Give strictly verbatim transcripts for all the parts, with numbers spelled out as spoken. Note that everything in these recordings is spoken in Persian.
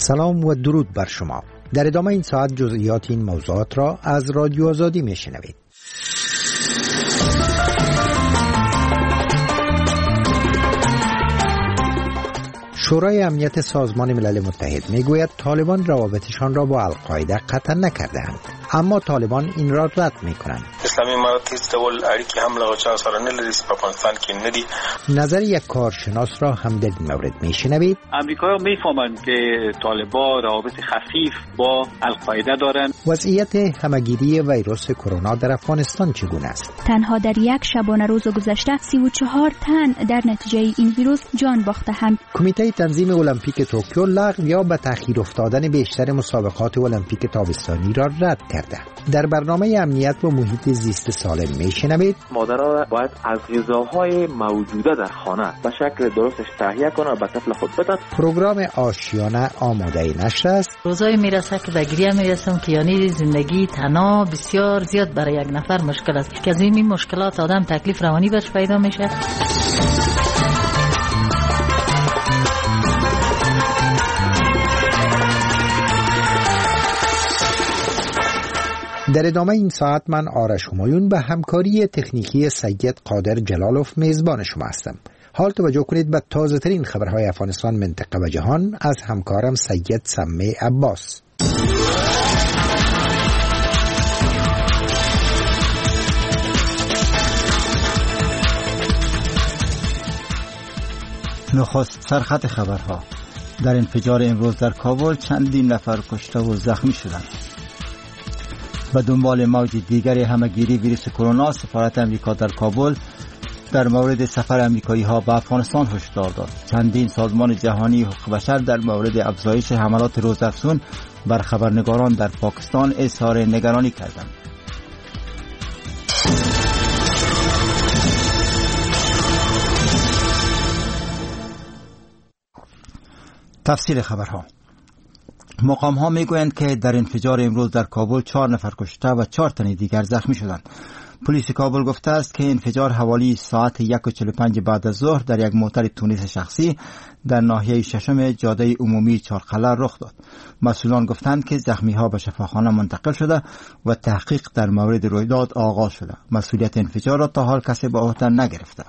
سلام و درود بر شما. در ادامه این ساعت جزئیات این موضوعات را از رادیو آزادی میشنوید. شورای امنیت سازمان ملل متحد میگوید طالبان روابطشان را با القاعده قطع نکرده‌اند، اما طالبان این را رد میکنند. اسلامی امارات هیڅ ډول اړیکې هم له چا سره نه لري په افغانستان کې نه دي. نظر یک کارشناس را هم در این مورد میشنوید. آمریکایی‌ها میفهمند که طالبان روابط خفیف با القاعده دارند. وضعیت همگیری ویروس کرونا در افغانستان چگونه است؟ تنها در یک شبانه روز گذشته سی و چهار تن در نتیجه این ویروس جان باخته‌اند. کمیته تنظیم المپیک توکیو لغو یا به تأخیر افتادن بیشتر مسابقات المپیک تابستانی را رد کرده. در برنامه امنیت و محیط زیست سالم میشنوید. مادرها باید از غذاهای موجوده در خانه به شکل درستش تهیه کنه و به طفل خود بدن. پروگرام آشیانه آماده نشر است. روزایی میرسه که به گریه میرسم که یعنی زندگی تنها بسیار زیاد برای یک نفر مشکل است که از این مشکلات آدم تکلیف روانی برش پیدا میشه. در ادامه این ساعت من آرش همایون به همکاری تکنیکی سید قادر جلالوف میزبان شما هستم. حال توجه کنید به تازه ترین خبرهای افغانستان، منطقه و جهان از همکارم سید سمی عباس. نخست سرخط خبرها. در انفجار امروز در کابل چندین نفر کشته و زخمی شدند. به دنبال موج دیگر همگیری ویروس کرونا، سفارت امریکا در کابل در مورد سفر امریکایی ها به افغانستان هشدار داد. چندین سازمان جهانی حقوق بشر در مورد افزایش حملات روزافزون بر خبرنگاران در پاکستان اظهار نگرانی کردند. تفصیل خبرها. مقام ها میگویند که در انفجار امروز در کابل چهار نفر کشته و چهار تن دیگر زخمی شدند. پلیس کابل گفته است که انفجار حوالی ساعت یک و چهل و پنج بعد از ظهر در یک موتر تونیس شخصی در ناحیه ششم جاده عمومی چارقلعه رخ داد. مسئولان گفتند که زخمی ها به شفاخانه منتقل شده و تحقیق در مورد رویداد آغاز شده. مسئولیت انفجار را تا حال کسی به عهده نگرفته.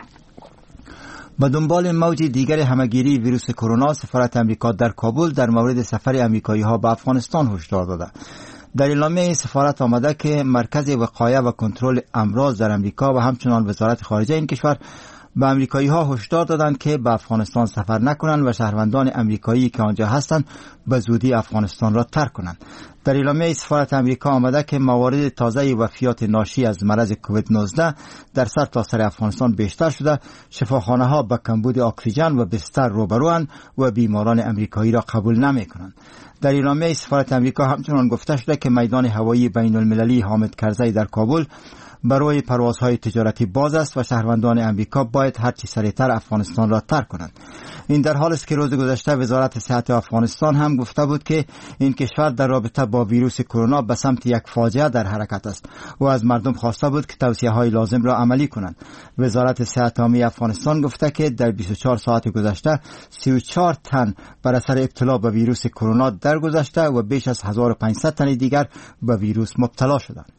به دنبال موج دیگر همگیری ویروس کرونا، سفارت امریکا در کابل در مورد سفر امریکایی ها به افغانستان هشدار داده. در اعلامیه سفارت آمده که مرکز وقایه و کنترل امراض در امریکا و همچنان وزارت خارجه این کشور به امریکایی ها هشدار دادند که به افغانستان سفر نکنند و شهروندان امریکایی که آنجا هستند به زودی افغانستان را ترک کنند. در اعلامیه سفارت امریکا آمده که موارد تازه وفیات ناشی از مرض کووید نوزده در سرتاسر افغانستان بیشتر شده. شفاخانه ها با کمبود اکسیژن و بستر روبروند و بیماران امریکایی را قبول نمی کنند. در اعلامیه سفارت امریکا همچنان گفته شده که میدان هوایی بین المللی حامد کرزی در کابل برای پروازهای تجارتی باز است و شهروندان امریکا باید هر چه سریعتر افغانستان را ترک کنند. این در حالی است که روز گذشته وزارت صحت افغانستان هم گفته بود که این کشور در رابطه با ویروس کرونا به سمت یک فاجعه در حرکت است و از مردم خواسته بود که توصیه‌های لازم را عملی کنند. وزارت صحت عامه افغانستان گفته که در بیست و چهار ساعت گذشته سی و چهار تن بر اثر ابتلا به ویروس کرونا درگذشته و بیش از هزار و پانصد تن دیگر به ویروس مبتلا شدند.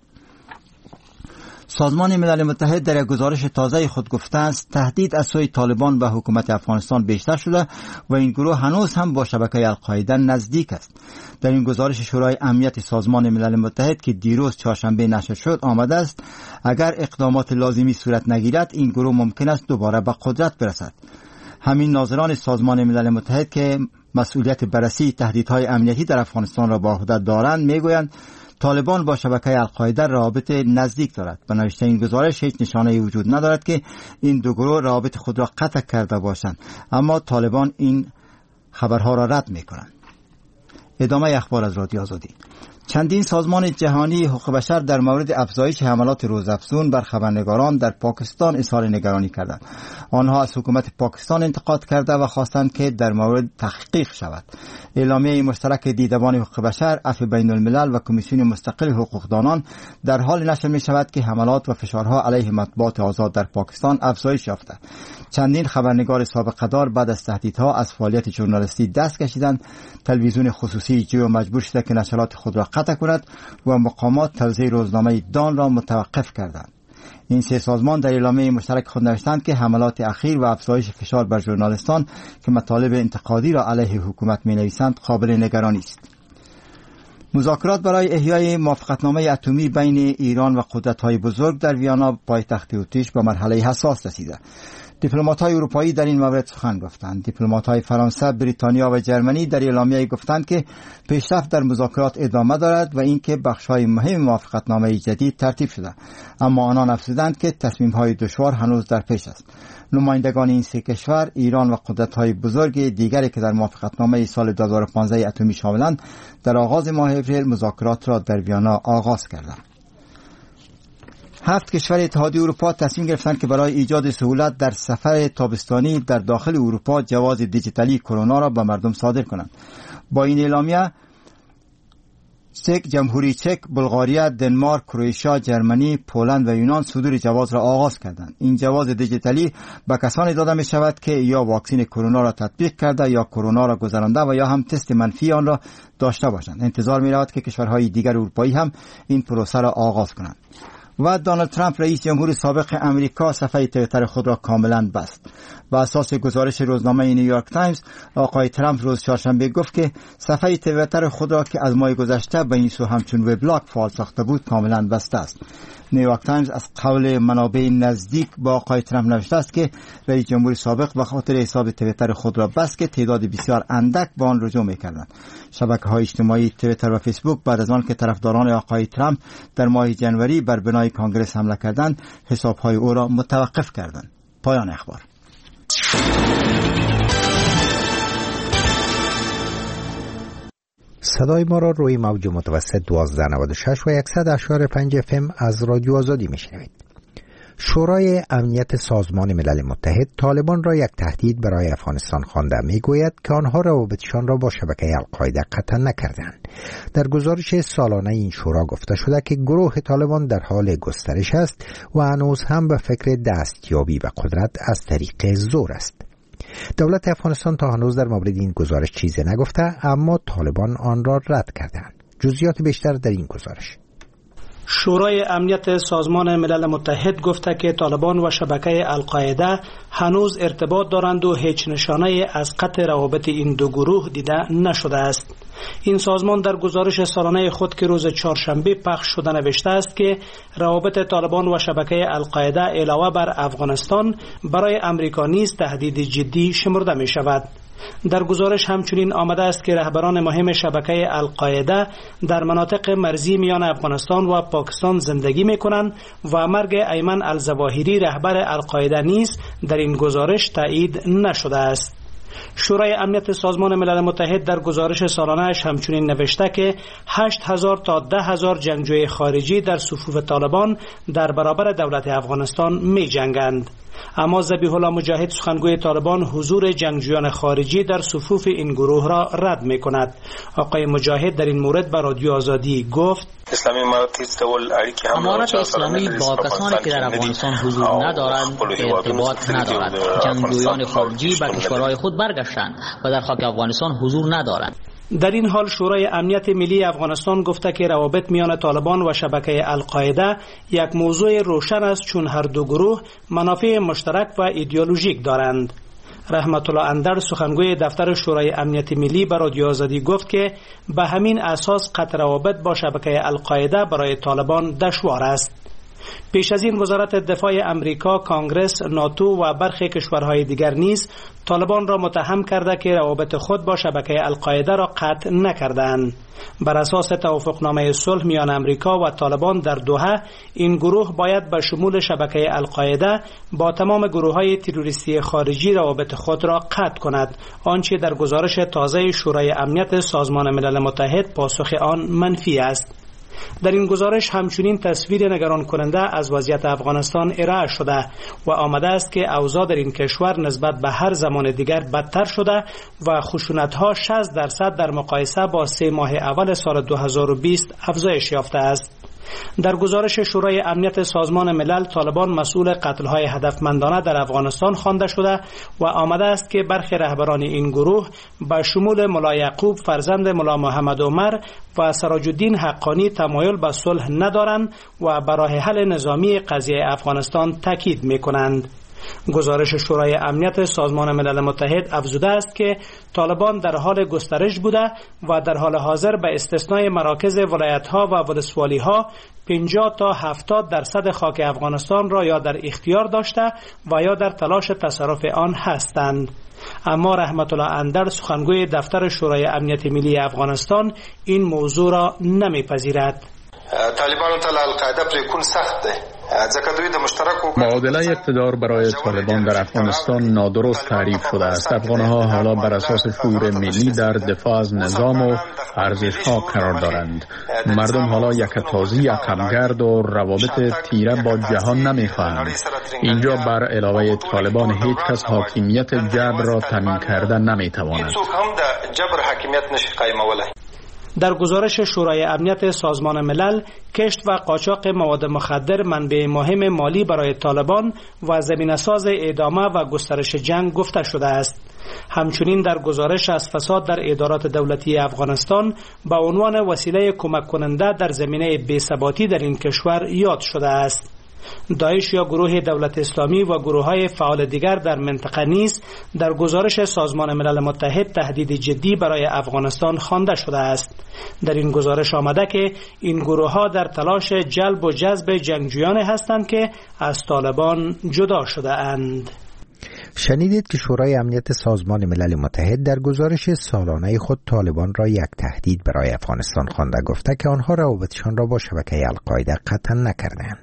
سازمان ملل متحد در یک گزارش تازه خود گفته است تهدید از سوی طالبان به حکومت افغانستان بیشتر شده و این گروه هنوز هم با شبکه القاعده نزدیک است. در این گزارش شورای امنیت سازمان ملل متحد که دیروز چهارشنبه نشر شد آمده است اگر اقدامات لازمی صورت نگیرد این گروه ممکن است دوباره به قدرت برسد. همین ناظران سازمان ملل متحد که مسئولیت بررسی تهدیدهای امنیتی در افغانستان را به عهده دارند میگویند طالبان با شبکه القاعده روابط نزدیک دارد. به نوشته این گزارش هیچ نشانه‌ای وجود ندارد که این دو گروه روابط خود را قطع کرده باشند، اما طالبان این خبرها را رد می‌کنند. ادامه اخبار از رادیو آزادی. چندین سازمان جهانی حقوق بشر در مورد افزایش حملات روزافزون بر خبرنگاران در پاکستان اظهار نگرانی کردند. آنها از حکومت پاکستان انتقاد کرده و خواستند که در مورد تحقیق شود. اعلامیه مشترک دیدبان حقوق بشر، عفو بین الملل و کمیسیون مستقل حقوقدانان در حال نشر می شود که حملات و فشارها علیه مطبوعات آزاد در پاکستان افزایش یافته. چندین خبرنگار سابقه‌دار بعد از تهدیدها از فعالیت ژورنالیستی دست کشیدند. تلویزیون خصوصی جو مجبور شده که نشرات خود را قطع کند و مقامات توزیع روزنامه دان را متوقف کردند. این سه سازمان در اعلامیه مشترک خود نوشتند که حملات اخیر و افزایش فشار بر ژورنالیستان که مطالب انتقادی را علیه حکومت می‌نویسند قابل نگرانی است. مذاکرات برای احیای موافقتنامه اتمی بین ایران و قدرت‌های بزرگ در ویانا پایتخت اتریش به مرحله حساس رسیده. دیپلمات‌های اروپایی در این مورد سخن گفتند. دیپلمات‌های فرانسه، بریتانیا و جرمنی در اعلامیه گفتند که پیشرفت در مذاکرات ادامه دارد و اینکه بخش‌های مهم موافقتنامه جدید ترتیب شده، اما آنان افزودند که تصمیم‌های دشوار هنوز در پیش است. نمایندگان این سه کشور، ایران و قدرت‌های بزرگ دیگری که در موافقتنامه سال دو هزار و پانزده اتمی شاملند، در آغاز ماه اپریل مذاکرات را در ویانا آغاز کردند. هفت کشور اتحادیه اروپا تصمیم گرفتند که برای ایجاد سهولت در سفر تابستانی در داخل اروپا جواز دیجیتالی کرونا را به مردم صادر کنند. با این اعلامیه چک، جمهوری چک، بلغاریا، دنمارک، کرواتیا، جرمنی، پولند و یونان صدور جواز را آغاز کردند. این جواز دیجیتالی به کسانی داده می شود که یا واکسن کرونا را تطبیق کرده یا کرونا را گذرانده و یا هم تست منفی آن را داشته باشند. انتظار می رود که کشورهای دیگر اروپایی هم این پروسه را آغاز کنند. و دونالد ترامپ رئیس جمهور سابق امریکا صفحه توییتر خود را کاملا بست. بر اساس گزارش روزنامه نیویورک تایمز، آقای ترامپ روز چهارشنبه گفت که صفحه توییتر خود را که از ماه گذشته به این سو همچون وبلاگ فعال ساخته بود کاملا بسته است. نیویورک تایمز از قول منابع نزدیک با آقای ترامپ نوشته است که رئیس جمهور سابق به خاطر حساب توییتر خود را بست که تعداد بسیار اندک به آن رجوع می‌کردند. شبکه‌های اجتماعی توییتر و فیسبوک بعد از آن که طرفداران آقای ترامپ در ماه جنوری بر بنای کانگرس حمله کردند، حساب‌های او را متوقف کردند. پایان اخبار. صدای ما را روی موج متوسط دوازده نود و شش و صد و اشار پنج اف ام از رادیو آزادی میشنوید. شورای امنیت سازمان ملل متحد طالبان را یک تهدید برای افغانستان خوانده میگوید که آنها روابطشان را با شبکه القاعده قطع نکردند. در گزارش سالانه این شورا گفته شده که گروه طالبان در حال گسترش است و هنوز هم به فکر دستیابی به قدرت از طریق زور است. دولت افغانستان تا هنوز در مورد این گزارش چیزی نگفته، اما طالبان آن را رد کردند. جزئیات بیشتر در این گزارش. شورای امنیت سازمان ملل متحد گفته که طالبان و شبکه القاعده هنوز ارتباط دارند و هیچ نشانه از قطع روابط این دو گروه دیده نشده است. این سازمان در گزارش سالانه خود که روز چهارشنبه پخش شده نوشته است که روابط طالبان و شبکه القاعده علاوه بر افغانستان برای امریکا نیز تهدید جدی شمرده می شود. در گزارش همچنین آمده است که رهبران مهم شبکه القاعده در مناطق مرزی میان افغانستان و پاکستان زندگی می کنند و مرگ ایمن الظواهری رهبر القاعده نیز در این گزارش تایید نشده است. شورای امنیت سازمان ملل متحد در گزارش سالانه‌اش همچنین نوشته که هشت هزار تا ده هزار جنگجوی خارجی در صفوف طالبان در برابر دولت افغانستان می جنگند. اما ذبیح الله مجاهد سخنگوی طالبان حضور جنگجویان خارجی در صفوف این گروه را رد می کند. آقای مجاهد در این مورد به رادیو آزادی گفت: اسلامی امارت اسلامی با کسانی که در افغانستان حضور ندارند ارتباط ندارد. جنگجویان خارجی به کشورهای خود برگشتند و در خاک افغانستان حضور ندارند. در این حال شورای امنیت ملی افغانستان گفته که روابط میان طالبان و شبکه القاعده یک موضوع روشن است، چون هر دو گروه منافع مشترک و ایدئولوژیک دارند. رحمت الله اندر سخنگوی دفتر شورای امنیت ملی به رادیو آزادی گفت که به همین اساس قطع روابط با شبکه القاعده برای طالبان دشوار است. پیش از این وزارت دفاع امریکا، کانگرس، ناتو و برخی کشورهای دیگر نیز طالبان را متهم کرده که روابط خود با شبکه القاعده را قطع نکردند. بر اساس توافقنامه صلح میان امریکا و طالبان در دوحه، این گروه باید به شمول شبکه القاعده با تمام گروه‌های تروریستی خارجی روابط خود را قطع کند، آنچه در گزارش تازه شورای امنیت سازمان ملل متحد پاسخ آن منفی است. در این گزارش همچنین تصویر نگران کننده از وضعیت افغانستان ارائه شده و آمده است که اوضاع در این کشور نسبت به هر زمان دیگر بدتر شده و خشونت‌ها شصت درصد در مقایسه با سه ماه اول سال دو هزار و بیست افزایش یافته است. در گزارش شورای امنیت سازمان ملل، طالبان مسئول قتل‌های هدفمندانه در افغانستان خوانده شده و آمده است که برخی رهبران این گروه به شمول ملا یعقوب فرزند ملا محمد عمر و سراج الدین حقانی تمایل به صلح ندارند و به راه حل نظامی قضیه افغانستان تاکید می‌کنند. گزارش شورای امنیت سازمان ملل متحد افزوده است که طالبان در حال گسترش بوده و در حال حاضر به استثنای مراکز ولایت‌ها و ولسوالی‌ها پنجاه تا هفتاد درصد خاک افغانستان را یا در اختیار داشته و یا در تلاش تصرف آن هستند. اما رحمت الله اندر، سخنگوی دفتر شورای امنیت ملی افغانستان، این موضوع را نمیپذیرد. طالبان ته القاعده پریکون سخت ده. معادله اقتدار برای طالبان در افغانستان نادرست تعریف شده است. افغانها حالا بر اساس شعور ملی در دفاع از نظام و ارزش‌ها قرار دارند. مردم حالا یکتازی، عقب‌گرد و روابط تیره با جهان نمی‌خواهند. اینجا بر علاوه طالبان هیچ کس حاکمیت جبر را تامین کرده نمی‌تواند. در گزارش شورای امنیت سازمان ملل، کشت و قاچاق مواد مخدر منبع مهم مالی برای طالبان و زمینه‌ساز ادامه و گسترش جنگ گفته شده است. همچنین در گزارش از فساد در ادارات دولتی افغانستان به عنوان وسیله کمک کننده در زمینه بی‌ثباتی در این کشور یاد شده است. داعش یا گروه دولت اسلامی و گروه‌های فعال دیگر در منطقه نیز در گزارش سازمان ملل متحد تهدید جدی برای افغانستان خوانده شده است. در این گزارش آمده که این گروه‌ها در تلاش جلب و جذب جنگجویان هستند که از طالبان جدا شده اند. شنیدید که شورای امنیت سازمان ملل متحد در گزارش سالانه خود طالبان را یک تهدید برای افغانستان خوانده، گفته که آنها روابطشان را با شبکه القاعده قطعا نکردند.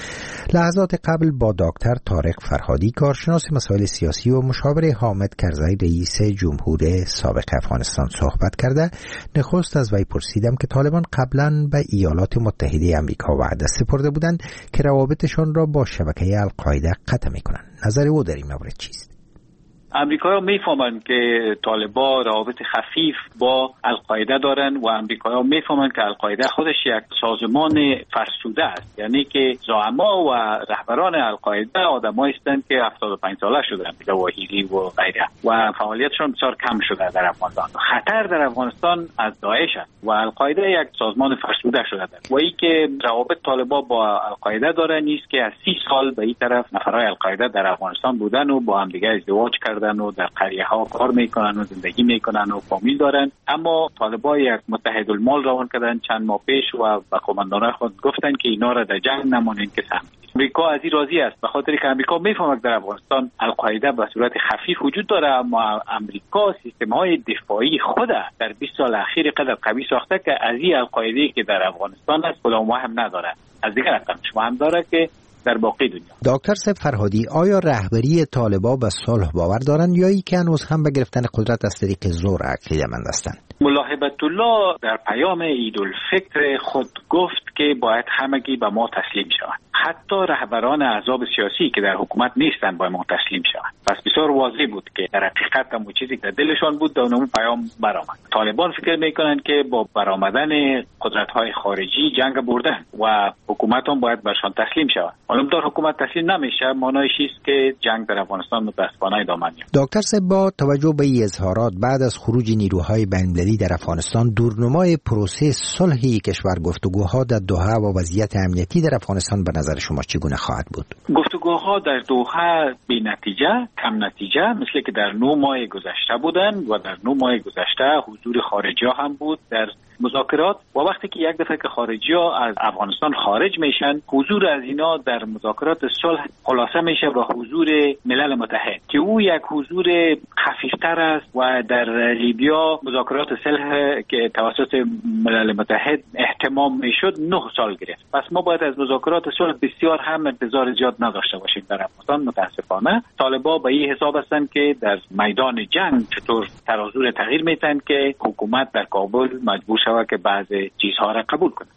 لحظات قبل با دکتر طارق فرهادی، کارشناس مسائل سیاسی و مشاور حامد کرزی رئیس جمهور سابق افغانستان صحبت کرده. نخست از وی پرسیدم که طالبان قبلا به ایالات متحده آمریکا وعده سپرده بودند که روابطشان را با شبکه القاعده قطع می‌کنند. نظر او در این مورد چیست؟ امریکایی‌ها میفهمند که طالبان روابط خفیف با القاعده دارن و امریکایی‌ها میفهمند که القاعده خودش یک سازمان فرسوده است، یعنی که زعما و رهبران القاعده آدمایی هستند که هفتاد و پنج ساله شدن، ظواهری و غیره، و فعالیتشون بسیار کم شده در افغانستان. خطر در افغانستان از داعش است و القاعده یک سازمان فرسوده شده است و این که روابط طالبان با القاعده دارن نیست که از سی سال به این طرف نفرای القاعده در افغانستان بودن و با هم دیگه ازدواج کردن و در قریه ها کار میکنن و زندگی میکنن و فامیل دارن. اما طالبان یک متحد المال روان کردن چند ماه پیش و به قماندانان خود گفتن که اینا را در جنگ نمانین که سهم. امریکا از این راضی است، به خاطر که امریکا میفهمد در افغانستان القاعده به صورت خفیف وجود داره، اما امریکا سیستم های دفاعی خود در بیست سال اخیر قدر قوی ساخته که از این القاعده که در افغانستان است کدام هم نداره، از دیگر رقمش هم داره که در باقی دنیا. دکتر سید فرهادی، آیا رهبری طالبان به صلح باور دارند یا ای که هنوز هم به گرفتن قدرت از طریق زور عقیده‌مند هستند؟ ملا هیبت الله در پیام عیدالفطر خود گفت که باید همگی به ما تسلیم شوند، حتی رهبران احزاب سیاسی که در حکومت نیستند باید ما تسلیم شوند. پس بسیار واضح بود که در حقیقت هم چیزی که دلشان بود در اون پیام برآمد. طالبان فکر میکنند که با برآمدن قدرت‌های خارجی جنگ بردن و حکومت هم باید برشان تسلیم شود. حالا در حکومت تسلیم نمیشه، معنیش است که جنگ در افغانستان متأسفانه ادامه می‌یابد. دکتر صاحب، با توجه به این اظهارات بعد از خروج نیروهای بین‌المللی در افغانستان، دورنمای پروسه صلحی کشور گفتگوها در دوحه و وضعیت امنیتی در افغانستان به نظر شما چگونه خواهد بود؟ گفتگوها در دوحه بی نتیجه، کم نتیجه، مثل که در نه ماه گذشته بودن و در نه ماه گذشته حضور خارجی هم بود در مذاکرات و وقتی که یک دفعه که خارجی ها از افغانستان خارج میشن، حضور از اینا در مذاکرات صلح خلاصه میشه به حضور ملل متحد که او یک حضور خفیفتر است و در لیبیا مذاکرات صلح که توسط ملل متحد اهتمام میشد نه سال گرفت. پس ما باید از مذاکرات صلح بسیار هم انتظار زیاد نداشته باشیم در افغانستان. متاسفانه طالبان به این حساب هستند که در میدان جنگ چطور ترازو را تغییر میتن که حکومت در کابل مجبور شود که بعض چیزها را قبول کنه.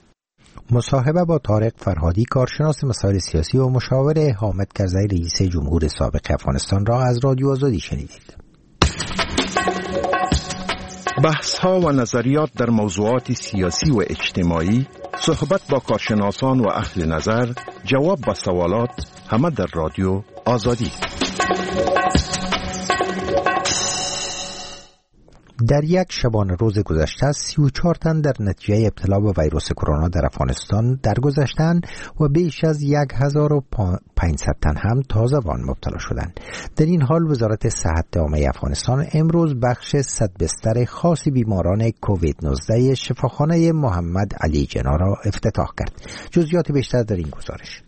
مصاحبه با طارق فرهادی، کارشناس مسائل سیاسی و مشاور حامد کرزی رئیس جمهور سابق افغانستان را از رادیو آزادی شنیدید. بحث ها و نظریات در موضوعات سیاسی و اجتماعی صحبت با کارشناسان و اهل نظر، جواب با سوالات، همه در رادیو آزادی. در یک شبانه روز گذشته سی و چهار تن در نتیجه ابتلا به ویروس کرونا در افغانستان درگذشتند و بیش از هزار و پانصد تن هم تازه‌وان مبتلا شدند. در این حال وزارت صحت عامه افغانستان امروز بخش صد بستر خاص بیماران کووید نوزده شفاخانه محمد علی جناح را افتتاح کرد. جزئیات بیشتر در این گزارش.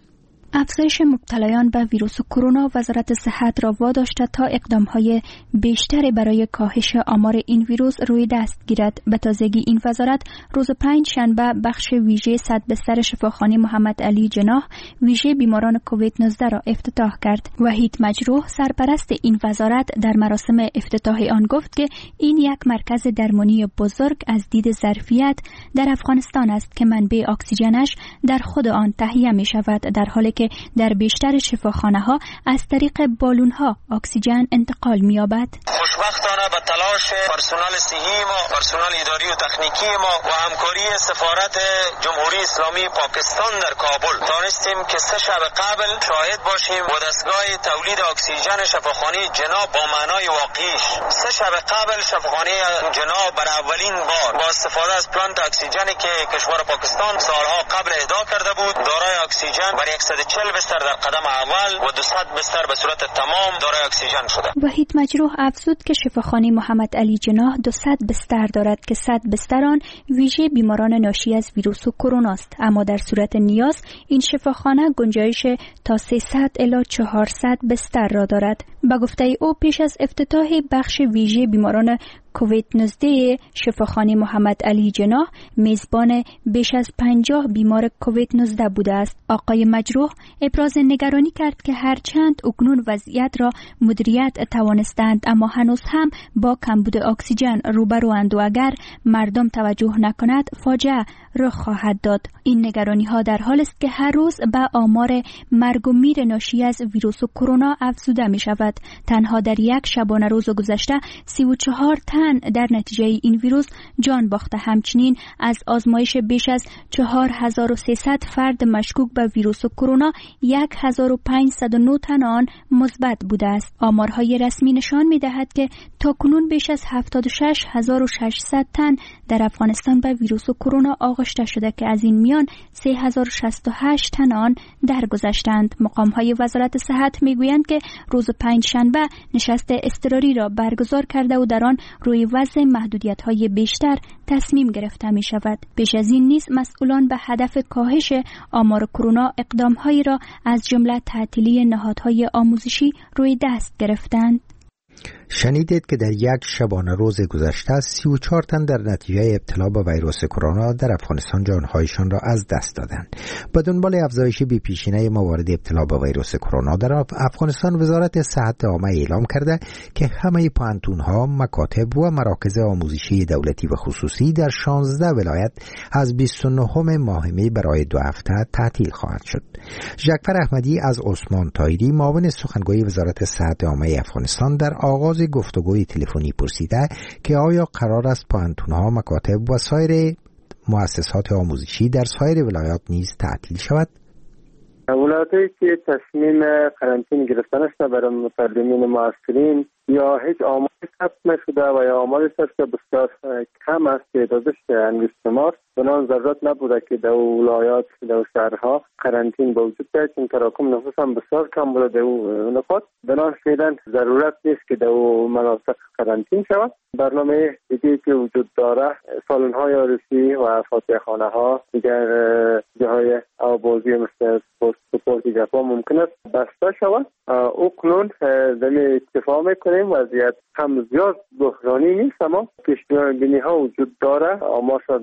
افزایش مبتلایان به ویروس کرونا وزارت صحت را واداشته تا اقدام‌های بیشتری برای کاهش آمار این ویروس روی دست گیرد. به تازگی این وزارت روز پنج شنبه بخش ویژه صد بستر شفاخانه محمد علی جناح ویژه بیماران کووید نوزده را افتتاح کرد. وحید مجروح سرپرست این وزارت در مراسم افتتاح آن گفت که این یک مرکز درمانی بزرگ از دید ظرفیت در افغانستان است که منبع اکسیژنش در خود آن تهیه می شود، در حالی که در بیشتر شفاخانه ها از طریق بالون ها اکسیژن انتقال می یابد. خوشبختانه به تلاش پرسنل صحی ما، پرسنل اداری و تکنیکی ما و همکاری سفارت جمهوری اسلامی پاکستان در کابل توانستیم که سه شب قبل شاهد باشیم و دستگاه تولید اکسیژن شفاخانه جناح با معنای واقعیش. سه شب قبل شفاخانه جناح بر اولین بار با استفاده از پلانت اکسیژنی که کشور پاکستان سالها قبل اهدا کرده بود دارای اکسیژن بر صد و چهل بستر در قدم اول و دویست بستر به صورت تمام دارای اکسیژن شده. وحید مجروح افزود که شفاخانه محمد علی جناح دویست بستر دارد که صد بستر آن ویژه بیماران ناشی از ویروس کرونا است، اما در صورت نیاز این شفاخانه گنجایش تا سیصد الی چهارصد بستر را دارد. به گفته او پیش از افتتاح بخش ویژه بیماران کووید نوزده شفاخانه محمد علی جناح میزبان بیش از پنجاه بیمار کووید نوزده بوده است. آقای مجروح ابراز نگرانی کرد که هرچند اکنون وضعیت را مدیریت توانستند اما هنوز هم با کمبود اکسیژن روبروند و اگر مردم توجه نکند فاجعه رخ خواهد داد. این نگرانی ها در حال است که هر روز به آمار مرگ و میر ناشی از ویروس کرونا افزوده می شود. تنها در یک شبانه روز گذشته سی و چهار تن در نتیجه این ویروس جان باخته. همچنین از آزمایش بیش از چهار هزار و سیصد فرد مشکوک به ویروس کرونا هزار و پانصد و نه تن آن مثبت بوده است. آمارهای رسمی نشان می‌دهد که تاکنون بیش از هفتاد و شش هزار و ششصد تن در افغانستان به ویروس کرونا آغشته شده که از این میان سه هزار و شصت و هشت تن آن درگذشتند. مقام‌های وزارت صحت می‌گویند که روز پنج شنبه نشست اضطراری را برگزار کرده و در آن روی وضع محدودیت‌های بیشتر تصمیم گرفته می‌شود. پیش از این نیز مسئولان به هدف کاهش آمار کرونا اقدام‌هایی را از جمله تعطیلی نهادهای آموزشی روی دست گرفتند. شنیدید که در یک شبانه روز گذشته سی و چهار تن در نتیجه ابتلا به ویروس کرونا در افغانستان جانهایشان را از دست دادند. به دنبال افزایش بی‌پیشینه موارد ابتلا به ویروس کرونا در افغانستان وزارت صحت عامه اعلام کرده که همه پانتون‌ها، مکاتب و مراکز آموزشی دولتی و خصوصی در شانزده ولایت از بیست و نهم ماه می برای دو هفته تعطیل خواهد شد. ژکفر احمدی از عثمان طاهری معاون سخنگوی وزارت صحت عامه افغانستان در آغاز گفتگوی تلفنی پرسیده که آیا قرار است پانتون‌ها، مکاتب و سایر مؤسسات آموزشی در سایر ولایات نیز تعطیل شود؟ ولایاتی که تصمیم قرنطینه گرفتن است برای مترجمین معسکرین یا هیچ آماری ثبت نشده و یا آماری ثبت بسیار کم است که دادش انگشت ماست، بنابراین ضرورت نبوده که در ولایات در شهرها قرنطینه به وجود بیاید، چون تراکم نفوس هم بسیار کم بوده در اون نقاط. بنابراین فعلا ضرورت نیست که در مناطق قرنطینه شود. برنامه دیگه که وجود داره سالن‌های عروسی و فاتحه‌خانه ها، دیگر جاهای آوازی مثل سپورت گپا ممکن است بسته شود. او کنون زمین اتفاق میکنیم وضعیت هم زیاد بحرانی نیست اما پیشبینی ها وجود داره. آمار شد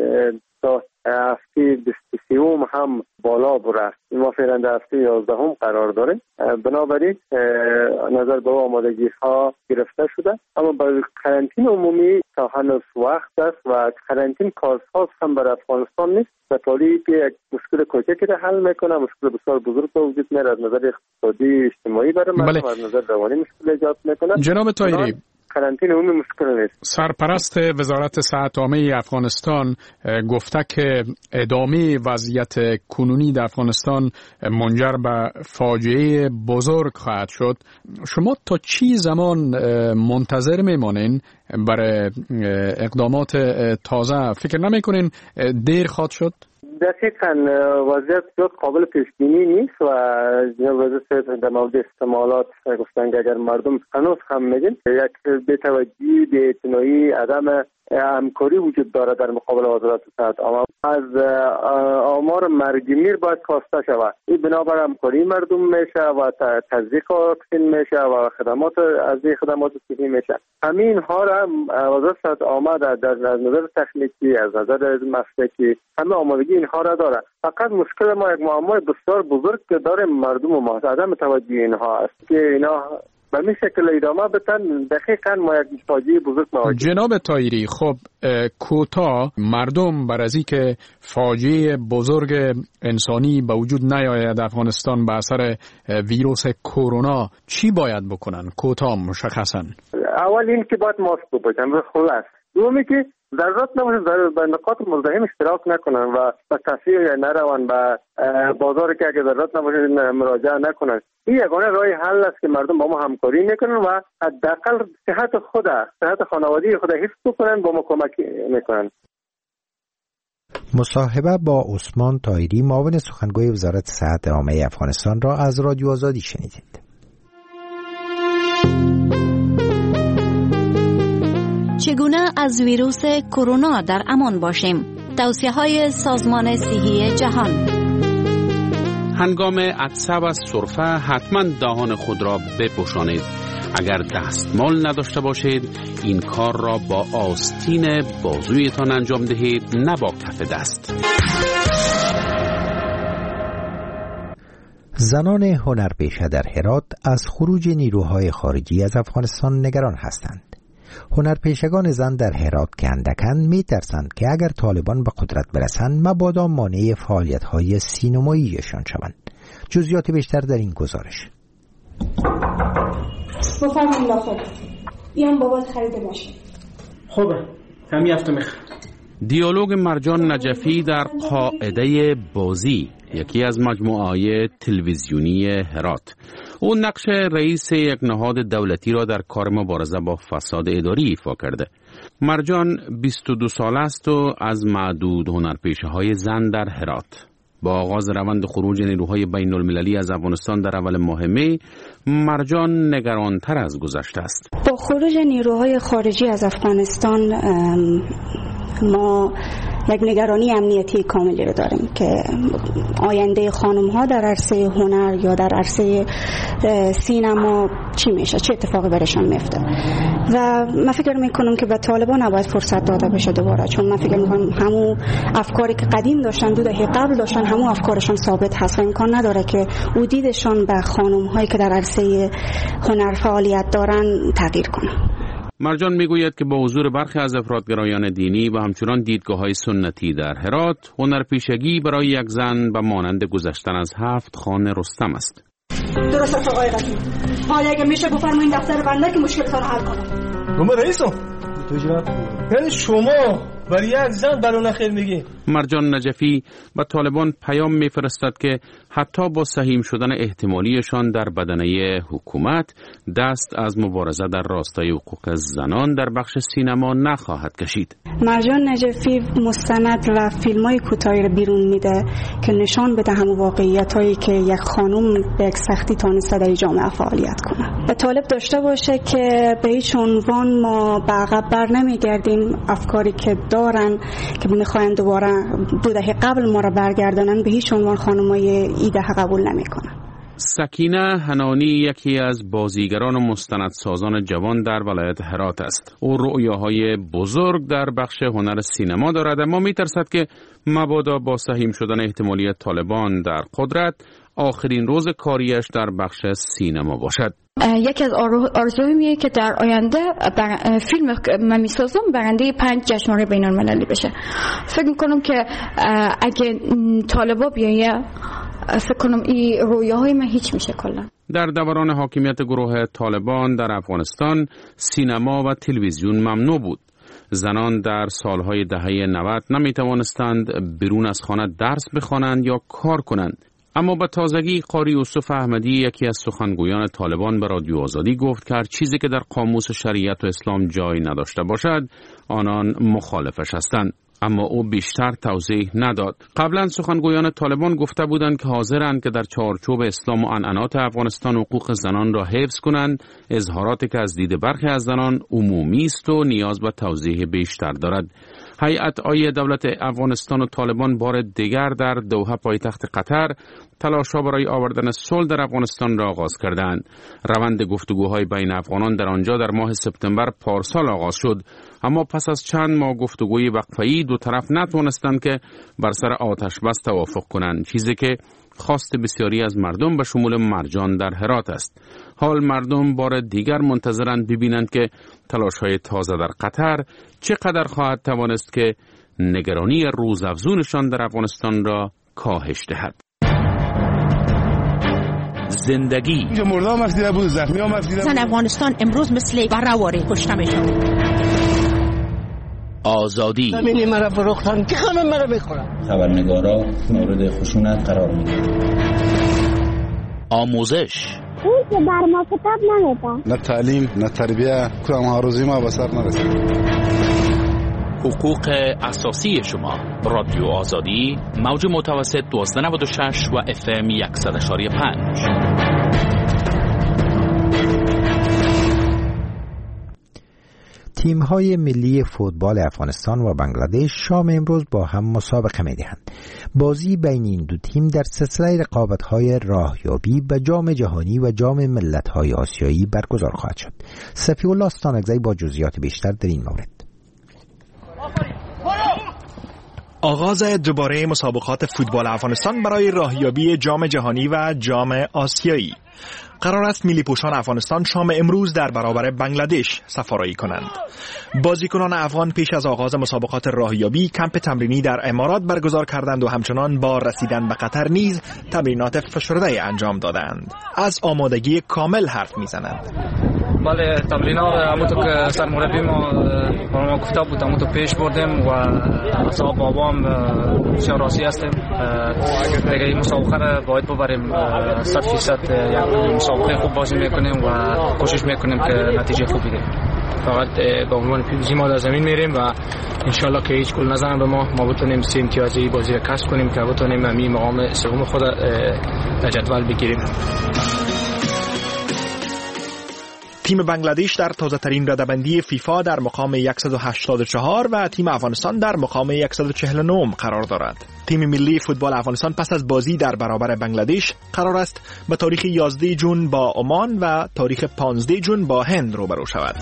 تا هفته بیست و سوم هم بالا بره. ما فعلا در هفته یازدهم قرار داریم. بنابراین نظر به آمادگی ها گرفته شده اما برای قرنطینه عمومی تا هنوز وقت است و قرنطینه کارساز هم برای افغانستان نیست. به طوری که یک مشکل کوچکی را حل میکنه، مشکل بسیار بزرگ به وجود میاد از نظر اقتصادی اجتماعی برای مردم، از نظر روانی مشکل ایجاد میکنه. جناب طاهری، قرنطینه عمومی مشکل نیست. سرپرست وزارت صحت عامه افغانستان گفته که ادامه وضعیت کنونی در افغانستان منجر به فاجعه بزرگ خواهد شد. شما تا چی زمان منتظر میمانین برای اقدامات تازه؟ فکر نمیکنین دیر خواهد شد؟ دقیقاً وضعیت بسیار قابل پیش بینی نیست و جناب وزیر در مورد استعمالات گفتن که اگر مردم هنوز هم میگن یک بی‌توجهی، بی‌اعتنایی، عدم همکاری وجود داره در مقابل وزارت صحت عامه. از آمار مرگ میر باید کاسته شود. این بنابر همکاری مردم میشه و تزریق اکسیژن میشه و خدمات از این خدمات صحی میشه. همین ها را وزارت صحت عامه در نظر تکنیکی، از نظر مسلکی همه آمادگی اینها را داره. فقط مشکل ما یک معمای بسیار بزرگ که داره مردم ما عدم توجه اینها است که اینا به این شکل ادامه بدن. دقیقاً ما یک فاجعه بزرگ مواجه. جناب طاهری، خب کوتاه مردم بر از اینکه فاجعه بزرگ انسانی به وجود نیاید افغانستان به اثر ویروس کرونا چی باید بکنن؟ کوتاه مشخصاً. اول این که باید ماسک بپوشن و خلاص. دومی که ضرورت نباشه در نقاط مزدحم اشتراک نکنن و به تصویر نروان به بازار که اگه ضرورت نباشه مراجعه نکنن. این یگانه راه حل است که مردم با ما همکاری میکنن و حداقل صحت خود، صحت خانوادگی خود حفظ بکنن، با ما کمک میکنن. مصاحبه با عثمان طاهری، معاون سخنگوی وزارت صحت عامه افغانستان را از رادیو آزادی شنیدید. چگونه از ویروس کرونا در امان باشیم؟ توصیه‌های سازمان صحی جهان. هنگام عطسه و سرفه حتما دهان خود را بپوشانید. اگر دستمال نداشته باشید این کار را با آستین بازویتان انجام دهید، نه با کف دست. زنان هنرپیشه در هرات از خروج نیروهای خارجی از افغانستان نگران هستند. هنرپیشگان زن در هرات که اندکند می ترسند که اگر طالبان به قدرت برسند مبادا مانع فعالیت‌های سینماییشان شوند. جزئیات بیشتر در این گزارش. بفرمایید داخل. بیام بابات خریده باشه. خوبه. همین هفته میخوام. دیالوگ مرجان نجفی در قاعده بازی، یکی از مجموعه‌های تلویزیونی هرات. او نقش رئیس یک نهاد دولتی را در کار مبارزه با فساد اداری ایفا کرده. مرجان بیست و دو ساله است و از معدود هنرپیشه‌های زن در هرات. با آغاز روند خروج نیروهای بین المللی از افغانستان در اول ماه می، مرجان نگرانتر از گذشته است. با خروج نیروهای خارجی از افغانستان ما یک نگرانی امنیتی کاملی رو داریم که آینده خانم ها در عرصه هنر یا در عرصه سینما چی میشه، چه اتفاقی برشان میفته. و من فکر میکنم که به طالبان نباید فرصت داده بشه دوباره، چون من فکر میکنم همون افکاری که قدیم داشتن دو دهه قبل داشتن همون افکارشان ثابت هست و امکان نداره که او دیدشان به خانم هایی که در عرصه هنر فعالیت دارن تغییر کنه. مرجان میگوید که با حضور برخی از افراطگرایان دینی و همچنان دیدگاه‌های سنتی در هرات، هنرپیشگی برای یک زن به مانند گذشتن از هفت خان رستم است. درست است آقای قدیم. حالا اگه میشه بفرمایید دفتر بنده که مشکلتان حل کنم. گم رئیسم. تو جواب. یعنی شما برای یک زن بلون خیر میگی؟ مرجان نجفی به طالبان پیام میفرستد که حتی با سهیم شدن احتمالیشان در بدنه حکومت دست از مبارزه در راستای حقوق زنان در بخش سینما نخواهد کشید. مرجان نجفی مستند و فیلم‌های کوتاهی رو بیرون میده که نشان بده همون واقعیتایی که یک خانم به یک سختی تانسته در جامعه فعالیت کنه. و طالب داشته باشه که به هیچ عنوان ما به عقب بر نمیگردیم. افکاری که دارن که میخواین دوباره دو دهه قبل ما را برگردانن به هیچ عنوان خانمای ایده قبول نمیکنن. سکینه حنانی یکی از بازیگران و مستندسازان جوان در ولایت هرات است. او رؤیاهای بزرگ در بخش هنر سینما دارد، اما میترسد که مبادا با سهیم شدن احتمالی طالبان در قدرت آخرین روز کاریش در بخش سینما باشد. یکی از آرزوییه که در آینده فیلم من میسازم برنده پنج جشنواره بین المللی بشه. فکر میکنم که اگه طالبا بیایه فکر کنم این رویاهای من هیچ میشه کلا. در دوران حاکمیت گروه طالبان در افغانستان سینما و تلویزیون ممنوع بود. زنان در سالهای دهه نود نمی توانستند بیرون از خانه درس بخوانند یا کار کنند. اما به تازگی قاری یوسف احمدی، یکی از سخنگویان طالبان، به رادیو آزادی گفت که هر چیزی که در قاموس شریعت و اسلام جای نداشته باشد آنان مخالفش هستند. اما او بیشتر توضیح نداد. قبلا سخنگویان طالبان گفته بودند که حاضرند که در چارچوب اسلام و عنعنات افغانستان حقوق زنان را حفظ کنند. اظهاراتی که از دید برخی از زنان عمومی است و نیاز به توضیح بیشتر دارد. هیئت عالی دولت افغانستان و طالبان بار دیگر در دوحه پایتخت قطر تلاش‌ها برای آوردن صلح در افغانستان را آغاز کردند. روند گفتگوهای بین افغانان در آنجا در ماه سپتامبر پارسال آغاز شد، اما پس از چند ماه گفتگوی وقفه‌ای دو طرف نتوانستند که بر سر آتش بس توافق کنند، چیزی که خواست بسیاری از مردم به شمول مرجان در هرات است. حال مردم بار دیگر منتظرند ببینند که تلاش‌های تازه در قطر چقدر خواهد توانست که نگرانی روزافزونشان در افغانستان را کاهش دهد. زندگی مردم مفیده بود، زخمی ها مفیده بود. زن افغانستان امروز مثل براواره کشته میشود. آزادی زمینی مرا فروختن که همه مرا بخورن. خبرنگارا مورد خشونت قرار میگیرند. آموزش اون که بر ما کتاب نمیده. نه تعلیم نه تربیه، کدام هاروزی ما به سر نرسید. حقوق اساسی شما. رادیو آزادی، موج متوسط دوازده نود و شش و اف ام صد و یک و پنج. تیم‌های ملی فوتبال افغانستان و بنگلادش شام امروز با هم مسابقه می‌دهند. بازی بین این دو تیم در سلسله رقابت‌های راهیابی به جام جهانی و جام ملت‌های آسیایی برگزار خواهد شد. صفی الله استانکزی با جزئیات بیشتر در این مورد. آغاز دوباره مسابقات فوتبال افغانستان برای راهیابی جام جهانی و جام آسیایی. قرار است ملی پوشان افغانستان شام امروز در برابر بنگلادش سفارایی کنند. بازیکنان افغان پیش از آغاز مسابقات راهیابی کمپ تمرینی در امارات برگزار کردند و همچنان با رسیدن به قطر نیز تمرینات فشرده انجام دادند. از آمادگی کامل حرف میزنند. بله، تمرینات همونطور که سرمربی ما ما گفته بود همونطور پیش بردیم و اصحاب بابا هم بسیار راضی هستیم. دیگه این مسابقه را باید ببریم صد فیصد. یک مسابقه خوب بازی میکنیم و کوشش میکنیم که نتیجه خوب بگیریم. فقط با عنوان پیروزی ما در زمین میریم و انشالله که هیچ گل نزنن به ما ما بتونیم سه امتیازی بازی را کسب کنیم که بتونیم همین مقام سوم خود در جدول بگیریم. تیم بنگلادش در تازه ترین رده‌بندی فیفا در مقام صد و هشتاد و چهار و تیم افغانستان در مقام صد و چهل و نه قرار دارد. تیم ملی فوتبال افغانستان پس از بازی در برابر بنگلادش قرار است به تاریخ یازده ژوئن با عمان و تاریخ پانزده ژوئن با هند روبرو شود.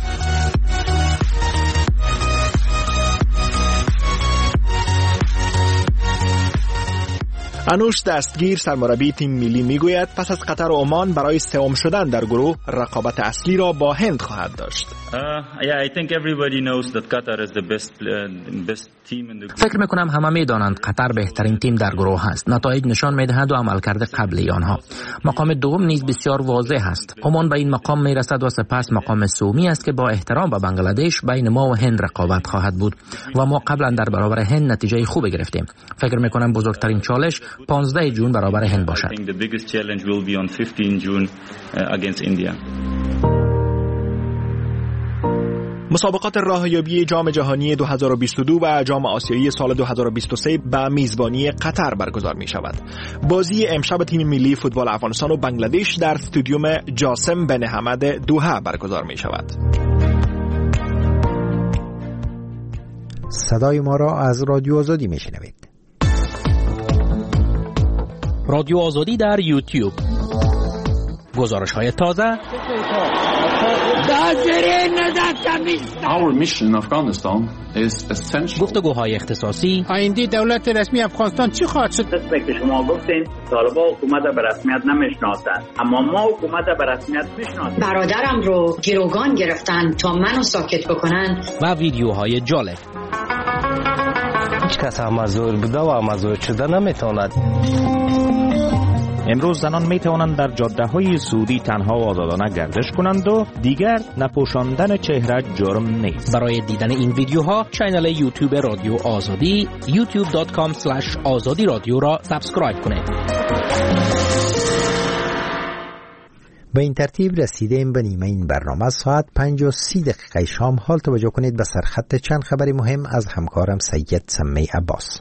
انوش دستگیر سرمربی تیم ملی میگوید پس از قطر و عمان برای سوم شدن در گروه رقابت اصلی را با هند خواهد داشت. فکر میکنم همه میدانند قطر بهترین تیم در گروه است. نتایج نشان میدهد و عملکرد قبلی آنها. مقام دوم نیز بسیار واضح است. عمان به این مقام میرسد و سپس مقام سومی است که با احترام به بنگلادش بین ما و هند رقابت خواهد بود و ما قبلا در برابر هند نتیجه خوبی گرفتیم. فکر میکنم بزرگترین چالش پانزده ژوئن برابر هند باشد. مسابقات راهیابی جام جهانی دو هزار و بیست و دو و جام آسیایی سال دو هزار و بیست و سه به میزبانی قطر برگزار می شود. بازی امشب تیم ملی فوتبال افغانستان و بنگلادش در استادیوم جاسم بن حمد دوحه برگزار می شود. صدای ما را از رادیو آزادی می شنوید. رادیو آزادی در یوتیوب. گزارش های تازه. Our mission in Afghanistan is essential. گفتگوهای اختصاصی. آینده دولت رسمی افغانستان چی خواهد شد؟ مثل که شما گفتین طالبان حکومت به رسمیت نمیشناسند، اما ما حکومت به رسمیت میشناسیم. برادرم رو گروگان گرفتن تا منو ساکت بکنن. و ویدیوهای جالب. هیچ کس هم مزور بوده و مزور شده نمیتواند. امروز زنان می توانند در جاده های سعودی تنها و آزادانه گردش کنند و دیگر نپوشاندن چهره جرم نیست. برای دیدن این ویدیوها کانال یوتیوب رادیو آزادی یوتیوب دات کام اسلش آزادی رادیو را سابسکرایب کنید. به این ترتیب رسیدیم به نیمه این برنامه. ساعت پنج و سی دقیقه شام. حال توجه کنید به سرخط چند خبر مهم از همکارم سید سمی عباس.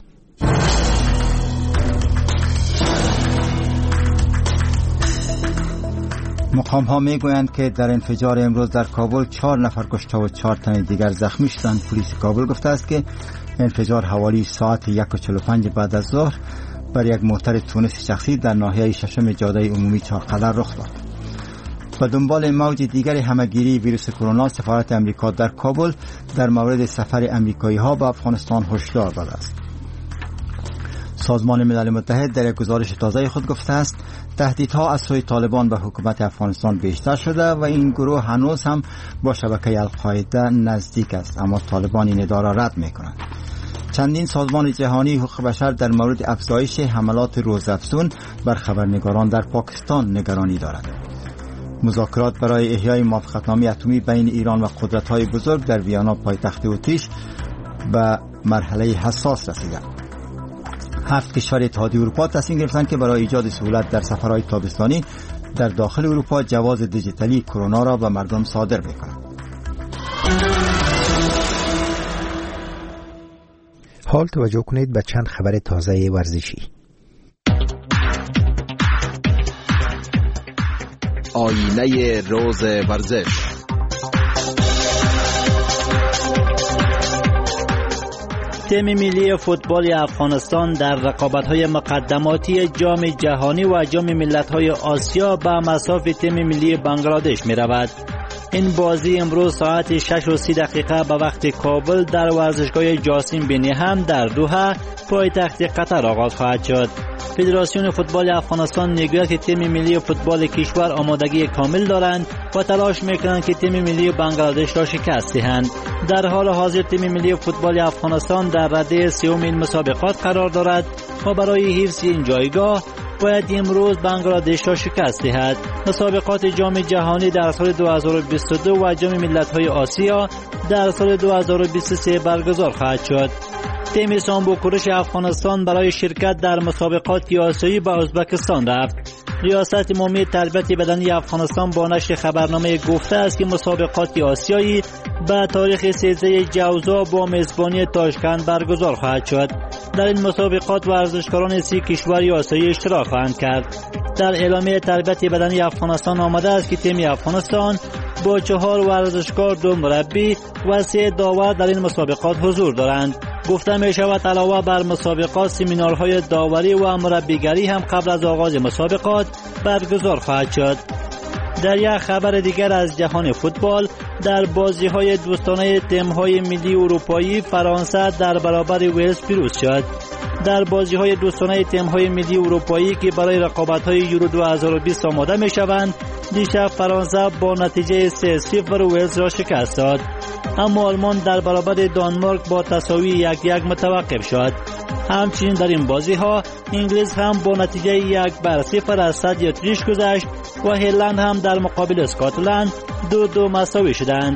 مقام ها می گویند که در انفجار امروز در کابل چهار نفر کشته و چهار تن دیگر زخمی شدند. پلیس کابل گفته است که انفجار حوالی ساعت یک و چهل و پنج بعد از ظهر بر یک موتر تونس شخصی در ناحیه ششم جاده عمومی چهارقدر رخ داد. به دنبال موج دیگر همهگیری ویروس کرونا، سفارت امریکا در کابل در مورد سفر امریکایی ها به افغانستان هشدار داده است. سازمان ملل متحد در یک گزارش تازه خود گفته است تهدیدها از سوی طالبان به حکومت افغانستان بیشتر شده و این گروه هنوز هم با شبکه القاعده نزدیک است، اما طالبان این ادعا را رد می‌کنند. چندین سازمان جهانی حقوق بشر در مورد افزایش حملات روزافزون بر خبرنگاران در پاکستان نگرانی دارند. مذاکرات برای احیای موافقتنامه اتمی بین ایران و قدرت‌های بزرگ در ویانا پایتخت اتریش به مرحله حساس رسیده. هفت کشور اتحادیه اروپا تصمیم گرفتند که برای ایجاد سهولت در سفرهای تابستانی در داخل اروپا جواز دیجیتالی کرونا را به مردم صادر می‌کنند. حال توجه کنید به چند خبر تازه ورزشی. آینه روز ورزش. تیم ملی فوتبال افغانستان در رقابت‌های مقدماتی جام جهانی و جام ملت‌های آسیا به مصاف تیم ملی بنگلادش می‌رود. این بازی امروز ساعت شش و سی دقیقه به وقت کابل در ورزشگاه جاسم بن هم در دوحه پایتخت قطر آغاز خواهد شد. فدراسیون فوتبال افغانستان میگوید که تیم ملی فوتبال کشور آمادگی کامل دارند و تلاش میکنند که تیم ملی بنگلادش را شکست دهند. در حال حاضر تیم ملی فوتبال افغانستان در رده سوم این مسابقات قرار دارد و برای حفظ این جایگاه باید امروز بنگلادش را شکست دهد. مسابقات جام جهانی در سال دو هزار و بیست و دو و جام ملت‌های آسیا در سال دو هزار و بیست و سه برگزار خواهد شد. تیم سامبو کورش افغانستان برای شرکت در مسابقات آسیایی به ازبکستان رفت. ریاست عمومی تربیت بدنی افغانستان با نشر خبرنامه گفته است که مسابقات آسیایی به تاریخ سیزده جوزا با میزبانی تاشکند برگزار خواهد شد. در این مسابقات ورزشکاران سی کشور آسیایی اشتراک خواهند کرد. در اعلامیه تربیت بدنی افغانستان آمده است که تیم افغانستان با چهار ورزشکار، دو مربی و سه داور در این مسابقات حضور دارند. گفته می شود علاوه بر مسابقات سمینارهای داوری و مربیگری هم قبل از آغاز مسابقات برگزار خواهد شد. در یک خبر دیگر از جهان فوتبال، در بازی‌های دوستانه تیم‌های ملی اروپایی فرانسه در برابر ولز پیروز شد. در بازی‌های دوستانه تیم‌های ملی اروپایی که برای رقابت‌های یورو دو هزار و بیست آماده می‌شوند، دیشب فرانسه با نتیجه سه صفر ولز را شکست داد. اما آلمان در برابر دانمارک با تساوی یک یک متوقف شد. همچنین در این بازی‌ها انگلیس هم با نتیجه یک بر صفر از صد اتریش گذشت و هلند هم در مقابل اسکاتلند دو دو مساوی شدند.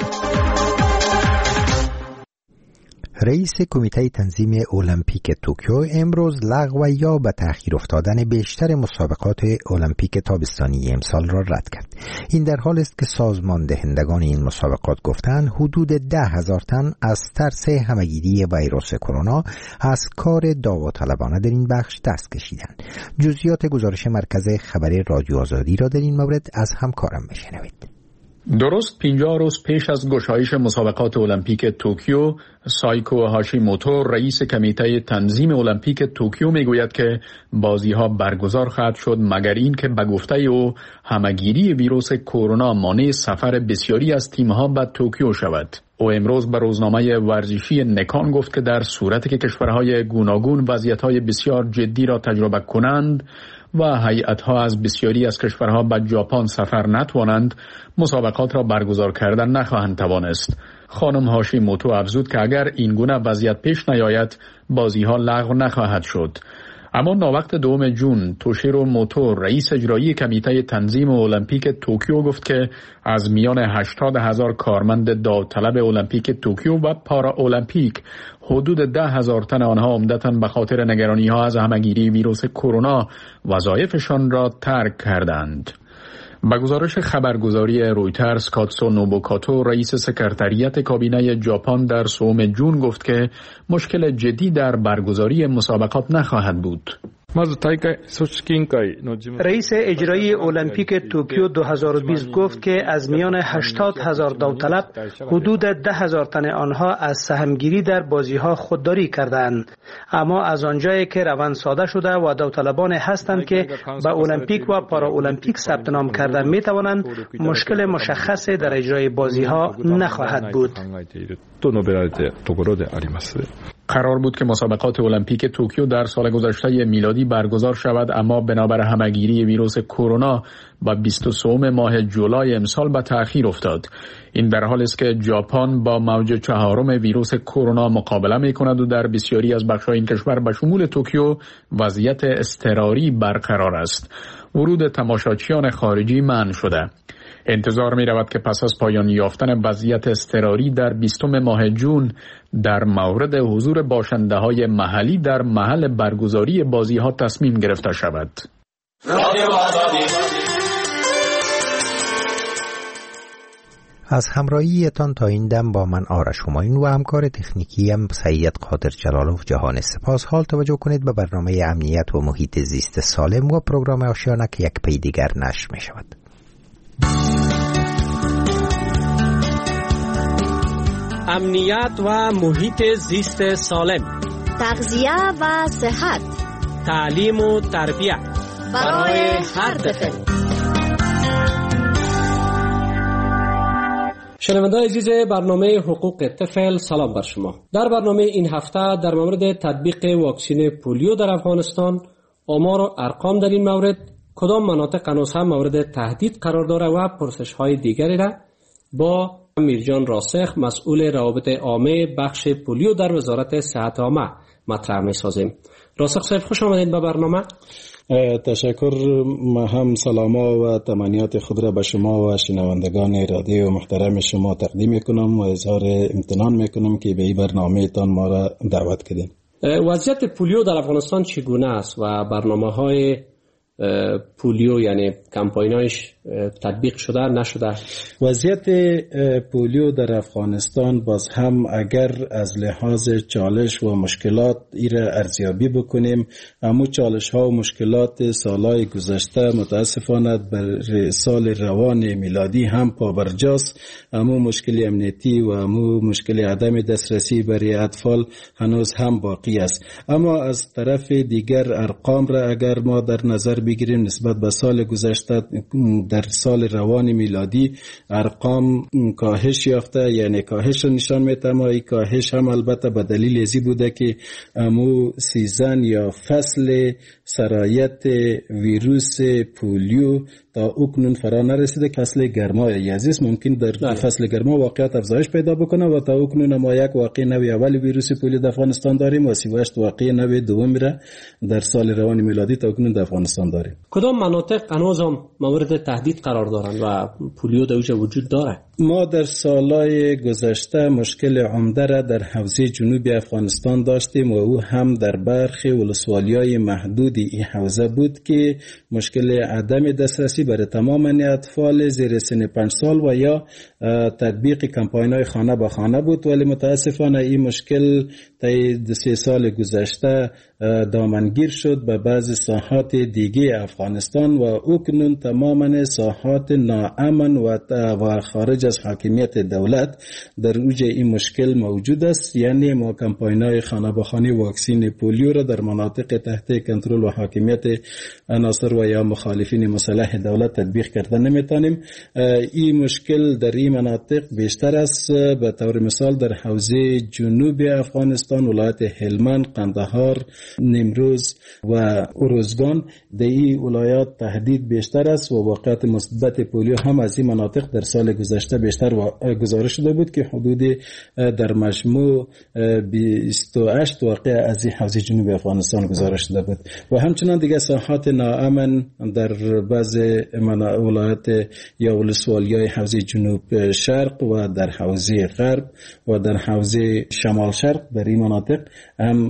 رئیس کمیته تنظیم المپیک توکیو امروز لغو یا به تأخیر افتادن بیشتر مسابقات المپیک تابستانی امسال را رد کرد. این در حال است که سازمان دهندگان این مسابقات گفتند حدود ده هزار تن از ترس همهگیری ویروس کرونا از کار داوطلبانه در این بخش دست کشیدند. جزئیات گزارش مرکز خبری رادیو آزادی را در این مورد از همکارم بشنوید. درست پنجاه روز پیش از گشایش مسابقات المپیک توکیو، سایکو هاشیموتو رئیس کمیته تنظیم المپیک توکیو میگوید که بازی‌ها برگزار خواهد شد مگر این که به گفته او همهگیری ویروس کرونا مانع سفر بسیاری از تیم‌ها به توکیو شود. او امروز به روزنامه ورزشی نکان گفت که در صورتی که کشورهای گوناگون وضعیت‌های بسیار جدی را تجربه کنند و هیئت‌ها از بسیاری از کشورها به ژاپن سفر نتوانند، مسابقات را برگزار کردن نخواهند توانست. خانم هاشیموتو افزود که اگر این گونه وضعیت پیش نیاید، بازی‌ها لغو نخواهد شد. اما ناوقت دوم جون توشیرو موتو رئیس اجرایی کمیته تنظیم المپیک توکیو گفت که از میان هشتاد هزار کارمند داوطلب المپیک توکیو و پارا المپیک حدود ده هزار تن آنها عمدتاً به خاطر نگرانی ها از همهگیری ویروس کرونا وظایفشان را ترک کردند. با گزارش خبرگزاری رویترز، کاتسو نوبوکاتو رئیس سکرتریت کابینه ژاپن در سوم جون گفت که مشکل جدی در برگزاری مسابقات نخواهد بود. رئیس اجرایی المپیک توکیو دو هزار و بیست گفت که از میان هشتاد هزار داوطلب حدود ده هزار تن آنها از سهمگیری در بازی‌ها خودداری کردند، اما از آنجایی که روند ساده شده و داوطلبان هستند که به المپیک و پارا المپیک ثبت نام کرده می توانند، مشکل مشخص در اجرای بازی‌ها نخواهد بود. قرار بود که مسابقات المپیک توکیو در سال گذشته میلادی برگزار شود، اما بنابر همهگیری ویروس کرونا با بیست و سه ماه جولای امسال به تأخیر افتاد. این در حالی است که ژاپن با موج چهارم ویروس کرونا مقابله می‌کند و در بسیاری از بخش‌های این کشور به شمول توکیو وضعیت اضطراری برقرار است. ورود تماشاچیان خارجی منع شده. انتظار می رود که پس از پایان یافتن وضعیت اضطراری در بیستم ماه جون در مورد حضور باشنده های محلی در محل برگزاری بازی ها تصمیم گرفته شود. از همراهیتان تا این دم با من آرش همایون و همکار تکنیکیم سید قادر جلالوف جهان سپاس. حال توجه کنید به برنامه امنیت و محیط زیست سالم و پروگرام آشیانه که یک پی دیگر نشر می شود. امنیت و محیط زیست سالم، تغذیه و صحت، تعلیم و تربیت برای هر طفل. شنونده‌های عزیز برنامه حقوق طفل، سلام بر شما. در برنامه این هفته در مورد تطبیق واکسن پولیو در افغانستان، آمار و ارقام در این مورد، کدام مناطق هنوز هم مورد تهدید قرار داره و پرسش‌های دیگری را با میرجان راسخ مسئول روابط عامه بخش پولیو در وزارت صحت عامه مطرح می‌سازیم. راسخ صاحب خوش آمدید به برنامه. تشکر. ما هم سلاما و تمنیات خود را به شما و شنوندگان رادیو محترم شما تقدیم میکنم و اظهار امتنان میکنم که به این برنامه تان ما را دعوت کردین. وضعیت پولیو در افغانستان چگونه است و برنامه‌های پولیو یعنی کمپاینایش تطبیق شده نشده؟ وضعیت پولیو در افغانستان باز هم اگر از لحاظ چالش و مشکلات ایره ارزیابی بکنیم، همو چالش ها و مشکلات سالهای گذشته متاسفانه بر سال روان میلادی هم پابرجاست. همو مشکل امنیتی و همو مشکل عدم دسترسی برای اطفال هنوز هم باقی است. اما از طرف دیگر ارقام را اگر ما در نظر بگیریم نسبت به سال گذشته، در سال روان میلادی ارقام کاهش یافته، یعنی کاهش نشان میده. اما این کاهش هم البته به دلیل ازی بوده که امو سیزن یا فصل سرایت ویروس پولیو تا اکنون فرا نرسیده. فصل گرمای عزیز ممکن در فصل گرما واقعیت افزایش پیدا بکنه و تا اکنون ما یک واقع نوی اول ویروس پولیو در افغانستان داریم و سی و هشت واقع نوی دوم را در سال روان میلادی تا اکنون در افغانستان داریم. کدام مناطق هنوز هم مورد تهدید قرار دارند و پولیو در اونجا وجود داره؟ ما در سالهای گذشته مشکل عمده را در حوزه جنوبی افغانستان داشتیم و او هم در برخی ولسوالی‌های محدودی این حوزه بود که مشکل عدم دسترسی برای تمام اطفال زیر سن پنج سال و یا تطبیق کمپاین‌های خانه به خانه بود، ولی متاسفانه این مشکل طی دو سه سال گذشته دامنگیر شد به بعضی ساحات دیگه افغانستان و اکنون تماما ساحات ناامن و و خارج از حاکمیت دولت در اوج این مشکل موجود است. یعنی ما کمپاین‌های خانه به خانه واکسن پولیو را در مناطق تحت کنترل و حاکمیت عناصر و یا مخالفین مسلح دولت دولت تطبیق کردن نمیتونیم. این مشکل در این مناطق بیشتر است. به طور مثال در حوزه جنوب افغانستان، ولایت هلمند، قندهار، نیمروز و اروزگان، در این ولایات تهدید بیشتر است و واقعات مثبت پولیو هم از این مناطق در سال گذشته بیشتر گزارش شده بود که حدود در مجموع بیست و هشت واقع از این حوزه جنوب افغانستان گزارش شده بود و همچنان دیگه ساحات ناامن در بعض ولایات یا ولسوالی‌های حوزه جنوب شرق و در حوزه غرب و در حوزه شمال شرق در این مناطق هم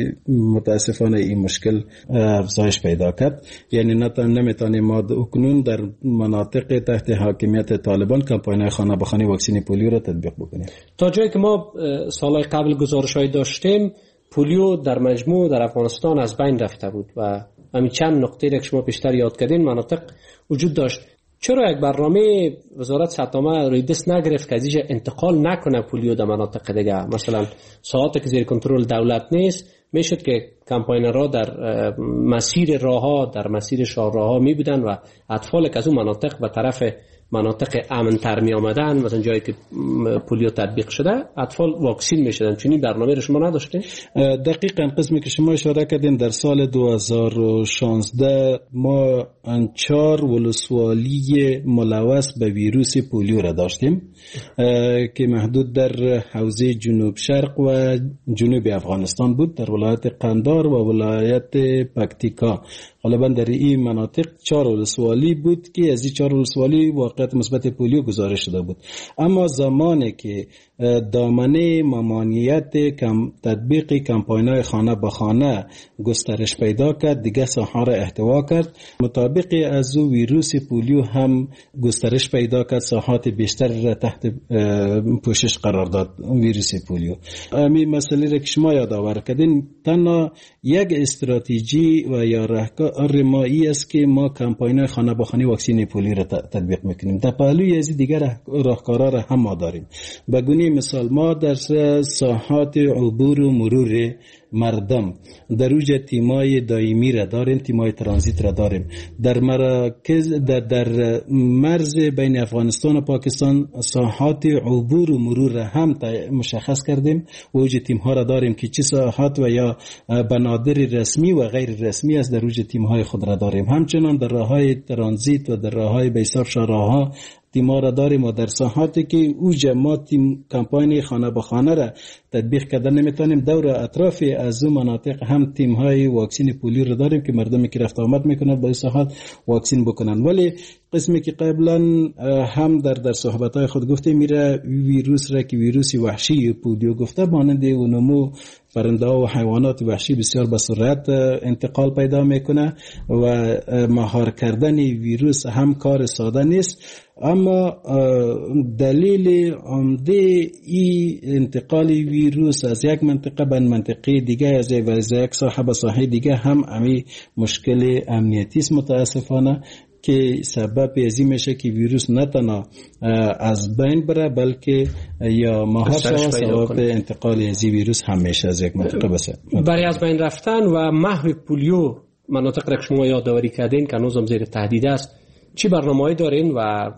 متاسفانه این مشکل افزایش پیدا کرد. یعنی نمیتونیم ما اکنون در مناطق تحت حاکمیت طالبان کمپاین خانه به خانه واکسن پولیو را تطبیق بکنیم. تا جایی که ما سالهای قبل گزارش‌های داشتیم، پولیو در مجموع در افغانستان از بین رفته بود و همین چند نقطه که شما پیشتر یاد کردین مناطق وجود داشت. چرا یک برنامه وزارت صحت عامه روی دست نگرفت که از اینجا انتقال نکنه پولیو در مناطق دیگه؟ مثلا ساعاتی که زیر کنترل دولت نیست میشد که کمپاینرها در مسیر راهها، در مسیر شاهراها می بودن و اطفال که از اون مناطق به طرف مناطق امن‌تر می آمدن، مثلا جایی که پولیو تطبیق شده، اطفال واکسین می شدن. چنین برنامه رو شما نداشتین؟ دقیقاً قسمی که شما اشاره کردین در سال دو هزار و شانزده ما چهار ولسوالی ملوث به ویروس پولیو را داشتیم که محدود در حوزه جنوب شرق و جنوب افغانستان بود، در ولایت قندهار و ولایت پکتیکا. غالبا در این مناطق چهار ولسوالی بود که از این چهار ولسوالی واقعیت مثبت پولیو گزارش شده بود. اما زمانی که دامنه ممانعت کم تطبیق کمپاین‌های خانه به خانه گسترش پیدا کرد، دیگه ساحه را احتوا کرد، مطابق از او ویروس پولیو هم گسترش پیدا کرد، ساحات بیشتر را تحت پوشش قرار داد ویروس پولیو. همین مسئله را که شما یادآور کردین، تنها یک استراتژی و یا راهکار ما ای است که ما کمپاین‌های خانه به خانه واکسن پولیو را تطبیق میکنیم. در پهلوی از دیگر راهکارها را هم ما داریم. بگونه مثال ما در ساحات عبور و مرور مردم در اوج تیمای دائمی را داریم، تیمای ترانزیت را داریم. در مراکز در, در مرز بین افغانستان و پاکستان ساحات عبور و مرور را هم مشخص کردیم. اوج تیم ها را داریم که چه ساحات و یا بنادر رسمی و غیر رسمی است، در اوج تیم های خود را داریم. همچنان در راههای ترانزیت و در راههای بیسار شاهراها تیما را داریم و در ساحاتی که اوج ما تیم کمپاین خانه به خانه را تطبیق کردن نمیتونیم، دور اطراف از اون مناطق هم تیم های واکسن پولیو را داریم که مردمی که رفت آمد میکنن با این ساحات واکسن بکنن. ولی قسمی که قبلا هم در در صحبت های خود گفته میره ویروس را که ویروس وحشی پولیو گفته، مانند نمو پرنده و حیوانات وحشی بسیار به سرعت انتقال پیدا میکنه و مهار کردن ویروس هم کار ساده نیست. اما دلیل عمده ای انتقال ویروس از یک منطقه به منطقه دیگه، از یک ساحه به ساحه دیگه هم امی مشکل امنیتی است متاسفانه، که سبب ازی میشه که ویروس نه تنها از بین بره بلکه یا مهار شود، سبب انتقال ازی ویروس هم میشه از یک منطقه بسه. برای از بین رفتن و محو پولیو مناطق را شما یادآوری کردین که هنوز هم زیر تهدید است، چی برنامه‌ای دارین و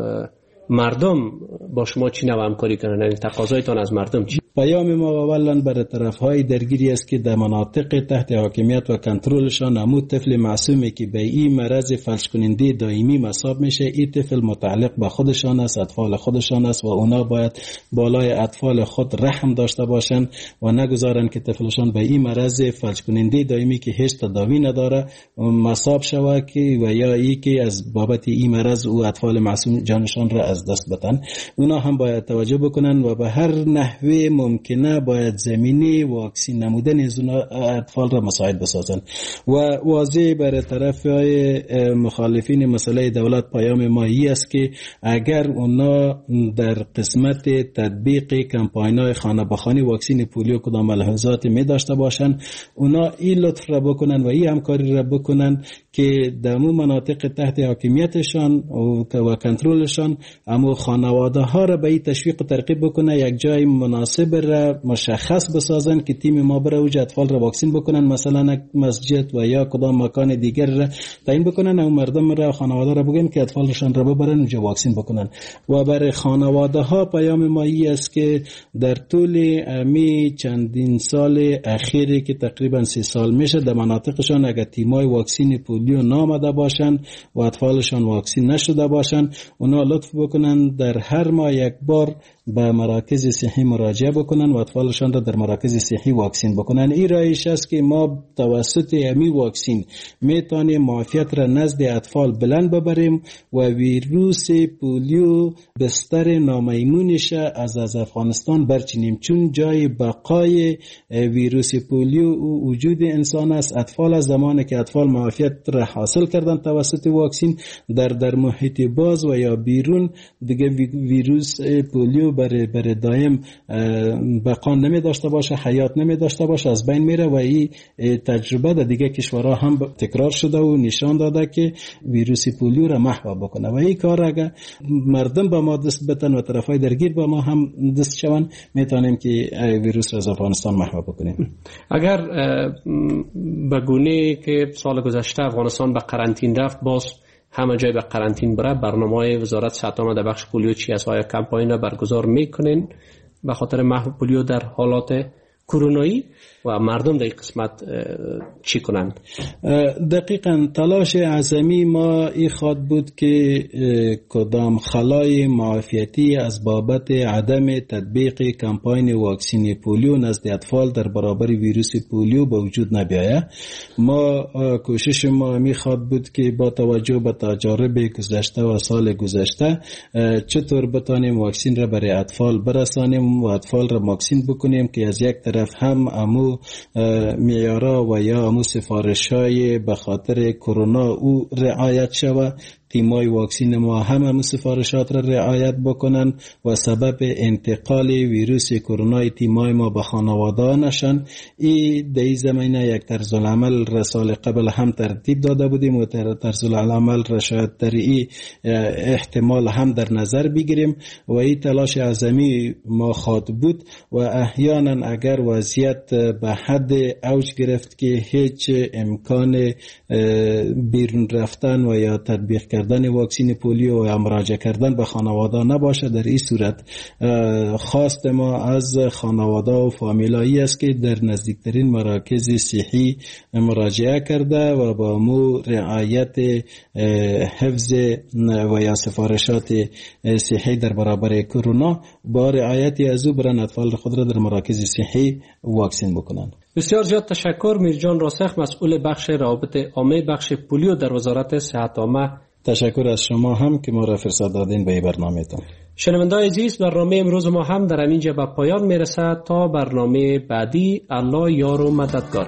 مردم با شما چی نوع همکاری کنن؟ این تقاضایتان از مردم چی؟ پیام ما اولا بر طرف‌های درگیری است که در مناطق تحت حاکمیت و کنترلشان عمود طفل معصومی که به این مرض فلج کننده دائمی مصاب میشه، این طفل متعلق به خودشان است، اطفال خودشان است و اونا باید بالای اطفال خود رحم داشته باشند و نگذارن که طفلشان به این مرض فلج کننده دائمی که هیچ تداوی نداره مصاب شود که و یا ای که از بابت این مرض او اطفال معصوم جانشان را از دست بدن. اونا هم باید توجه بکنن و به هر نحوه ممکنه باید زمینه واکسین نمودن از اون اطفال را مساعد بسازن. و واضح بر طرف های مخالفین مسئله دولت پیام ما ای است که اگر اونا در قسمت تطبیق کمپاین های خانه به خانه واکسن پولیو کدام ملاحظات می داشته باشن، اونا این لطف را بکنن و این همکاری را بکنن که در اون مناطق تحت حاکمیتشان و کنترلشان اما خانواده ها را به این تشویق و ترغیب بکنه یک جای مناسب بره مشخص بسازن که تیم ما بره اوج اطفال را واکسین بکنن، مثلا مسجد و یا کدام مکان دیگر را تعیین بکنن و مردم را خانواده را بگن که اطفالشان را ببرن اونجا واکسین بکنن. و برای خانواده ها پیام ما این است که در طول می چندین سال اخیری که تقریبا سه سال میشه در مناطقشان اگر تیمای واکسین پولیو نامده باشن و اطفالشان واکسین نشده باشن، اونا لطف بکنن در هر ماه یک بار به مراکز صحی مراجعه بکنن و اطفالشان را در مراکز صحی واکسین بکنن. این راهش است که ما توسط امی واکسین میتونیم معافیت را نزد اطفال بلند ببریم و ویروس پولیو بستر نامیمونش از از افغانستان برچینیم، چون جای بقای ویروس پولیو و وجود انسان است. اطفال از زمانی که اطفال معافیت را حاصل کردن توسط واکسین در در محیط باز و یا بیرون دیگه ویروس پولیو برای برای دائم بقا نمی داشته باشه، حیات نمی داشته باشه، از بین میره. و این تجربه در دیگه کشورها هم تکرار شده و نشان داده که ویروس پولیو را محو بکنه. و این کار اگر مردم با ما دست بتن و طرفای درگیر با ما هم دست شون، میتونیم که ویروس را از افغانستان محو بکنیم. اگر به گونه که سال گذشته افغانستان به قرنطین رفت، باز همه جای به قرنطین بره، برنامه وزارت صحت عامه در بخش پولیو چی است؟ آیا کمپاین را برگزار میکنین به خاطر محو پولیو در حالات کرونایی و مردم در این قسمت چی کنند؟ دقیقاً تلاش اعظمی ما این خواد بود که کدام خلای معافیتی از بابت عدم تطبیق کمپاین واکسین پولیو نزد اطفال در برابر ویروس پولیو به وجود نبیاید. ما کوشش ما می خواد بود که با توجه به تجارب گذشته و سال گذشته چطور بتانیم واکسین را برای اطفال برسانیم و اطفال را واکسین بکنیم که از یک طرف هم امو معیارا و یا امو سفارش‌های به خاطر کرونا او رعایت شود، تیمای واکسین ما هم هم سفارشات را رعایت بکنن و سبب انتقال ویروس کرونا تیمای ما به خانواده نشن. این در این زمینه یک طرز العمل را سال قبل هم ترتیب داده بودیم و طرز العمل را شاید در این احتمال هم در نظر بگیریم و این تلاش اعظمی ما خواد بود. و احیانا اگر وضعیت به حد اوج گرفت که هیچ امکان بیرون رفتن و یا تطبیق کردن واکسین پولیو و مراجعه کردن به خانواده نباشه، در این صورت خواست ما از خانواده و فامیلایی است که در نزدیکترین مراکز صحی مراجعه کرده و با مو رعایت حفظ و یا سفارشات صحی در برابر کرونا با رعایت از او برن اطفال خود را در مراکز صحی واکسین بکنن. بسیار زیاد تشکر. میرجان راسخ، مسئول بخش روابط عامه بخش پولیو در وزارت صحت عامه. تشکر از شما هم که ما را فرصت دادین به این برنامه‌تان. شنونده‌های عزیز، برنامه امروز ما هم در اینجا به پایان میرسد. تا برنامه بعدی، الله یار و مددگار.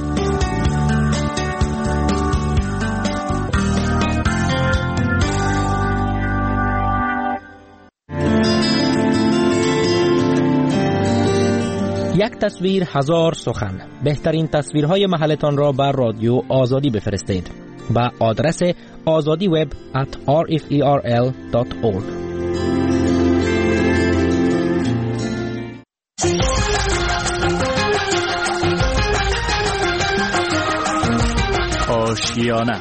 یک تصویر هزار سخن. بهترین تصویرهای محلتان را بر رادیو آزادی بفرستید با آدرس azadi web at r f e r l dot org. آشیانه،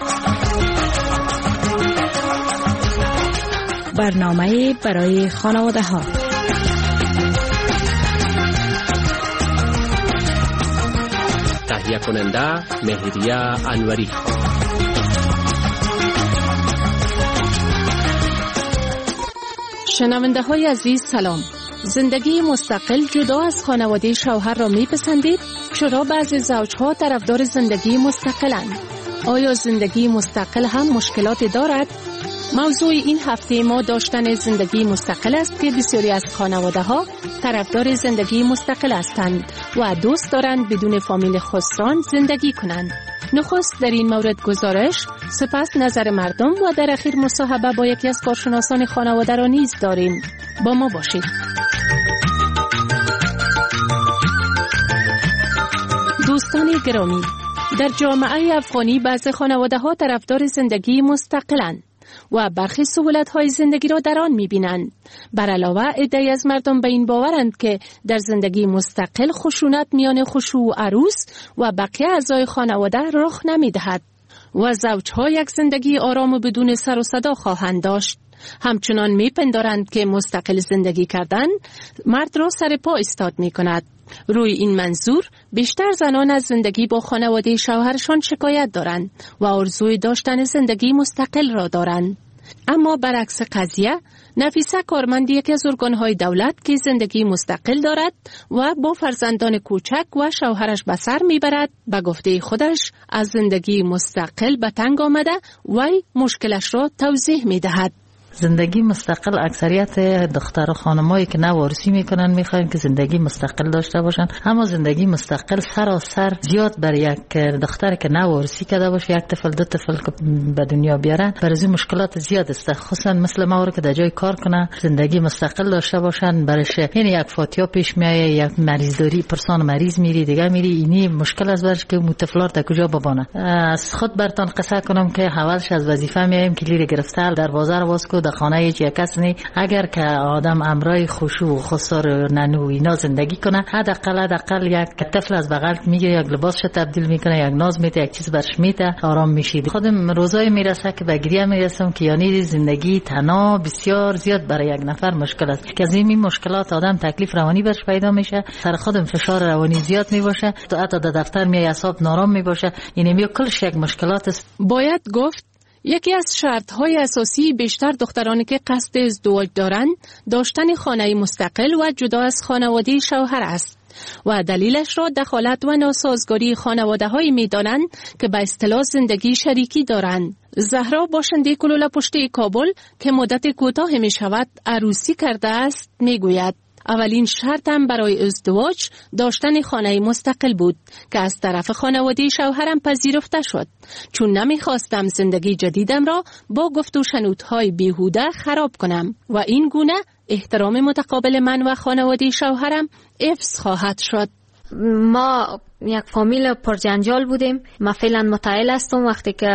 برنامه برای خانواده ها. تهیه کننده مهریه انوری. شنونده های عزیز سلام. زندگی مستقل جدا از خانواده شوهر را میپسندید؟ چرا بعضی زوجها طرفدار زندگی مستقلند؟ آیا زندگی مستقل هم مشکلاتی دارد؟ موضوع این هفته ما داشتن زندگی مستقل است که بسیاری از خانواده ها طرفدار زندگی مستقل هستند و دوست دارند بدون فامیل خسران زندگی کنند. نخست در این مورد گزارش، سپس نظر مردم و در اخیر مصاحبه با یکی از کارشناسان خانواده را نیز داریم. با ما باشید. دوستان گرامی، در جامعه افغانی بعضی خانواده ها طرفدار زندگی مستقلند. و برخی سهولت‌های زندگی را در آن می‌بینند. بر علاوه عده‌ای از مردم به این باورند که در زندگی مستقل خشونت میان خشوع و عروس و بقیه اعضای خانواده رخ نمی‌دهد و زوجها یک زندگی آرام و بدون سر و صدا خواهند داشت. همچنان میپندارند که مستقل زندگی کردن مرد را سر پا ایستاد می‌کند. روی این منظور بیشتر زنان از زندگی با خانواده شوهرشان شکایت دارند و آرزوی داشتن زندگی مستقل را دارند. اما برعکس قضیه، نفیسه کارمند یکی از ارگان‌های دولت که زندگی مستقل دارد و با فرزندان کوچک و شوهرش به سر میبرد، به گفته خودش از زندگی مستقل به تنگ آمده و مشکلش را توضیح میدهد. زندگی مستقل اکثریت دختر و خانمایی که نوارسی میکنن میخواین که زندگی مستقل داشته باشن، اما زندگی مستقل سراسر زیاد برای یک دختر که نوارسی کرده باشه، یک طفل دو طفل که به دنیا بیارن، برای مشکلات زیاد است. خصوصا مثل ما که در جای کار کنه زندگی مستقل داشته باشن، برش یعنی یک فاتیا پیش میایه، یک مریض داری، پرسان مریض میری دیگه میری، اینی مشکل است برش که متفلار تا کجا ببانه. از خود برتان قصه کنم که حوالش از وظیفه میایم کلیر گرفته دروازه رو باز کو در خانه هیچ یک کس نی. اگر که آدم امرای خشوع و خسار ننو اینا زندگی کنه، حداقل حداقل یک طفل از بغل میگیره، یک لباسش تبدیل میکنه، یک ناز میده، یک چیز برش میده، آرام میشید. خودم روزای میرسه که به گریه میرسم که یعنی زندگی تنها بسیار زیاد برای یک نفر مشکل است. که از این مشکلات آدم تکلیف روانی برش پیدا میشه، سر خودم فشار روانی زیاد میباشه، تو حتی در دفتر می اعصاب نارام میباشه. این میو کلش یک مشکلات است. باید گفت یکی از شرط‌های اساسی بیشتر دخترانی که قصد ازدواج دارند داشتن خانه مستقل و جدا از خانواده شوهر است و دلیلش را دخالت و ناسازگاری خانواده‌هایی می‌دانند که به اصطلاح زندگی شریکی دارند. زهرا باشنده کلوله پشتی کابل که مدت کوتاه می‌شود عروسی کرده است می‌گوید اولین شرطم برای ازدواج داشتن خانه مستقل بود که از طرف خانواده شوهرم پذیرفته شد، چون نمیخواستم زندگی جدیدم را با گفت و شنودهای بیهوده خراب کنم و این گونه احترام متقابل من و خانواده شوهرم حفظ خواهد شد. ما یک فامیل پرجنجال بودیم. من فعلا متعهل هستم. وقتی که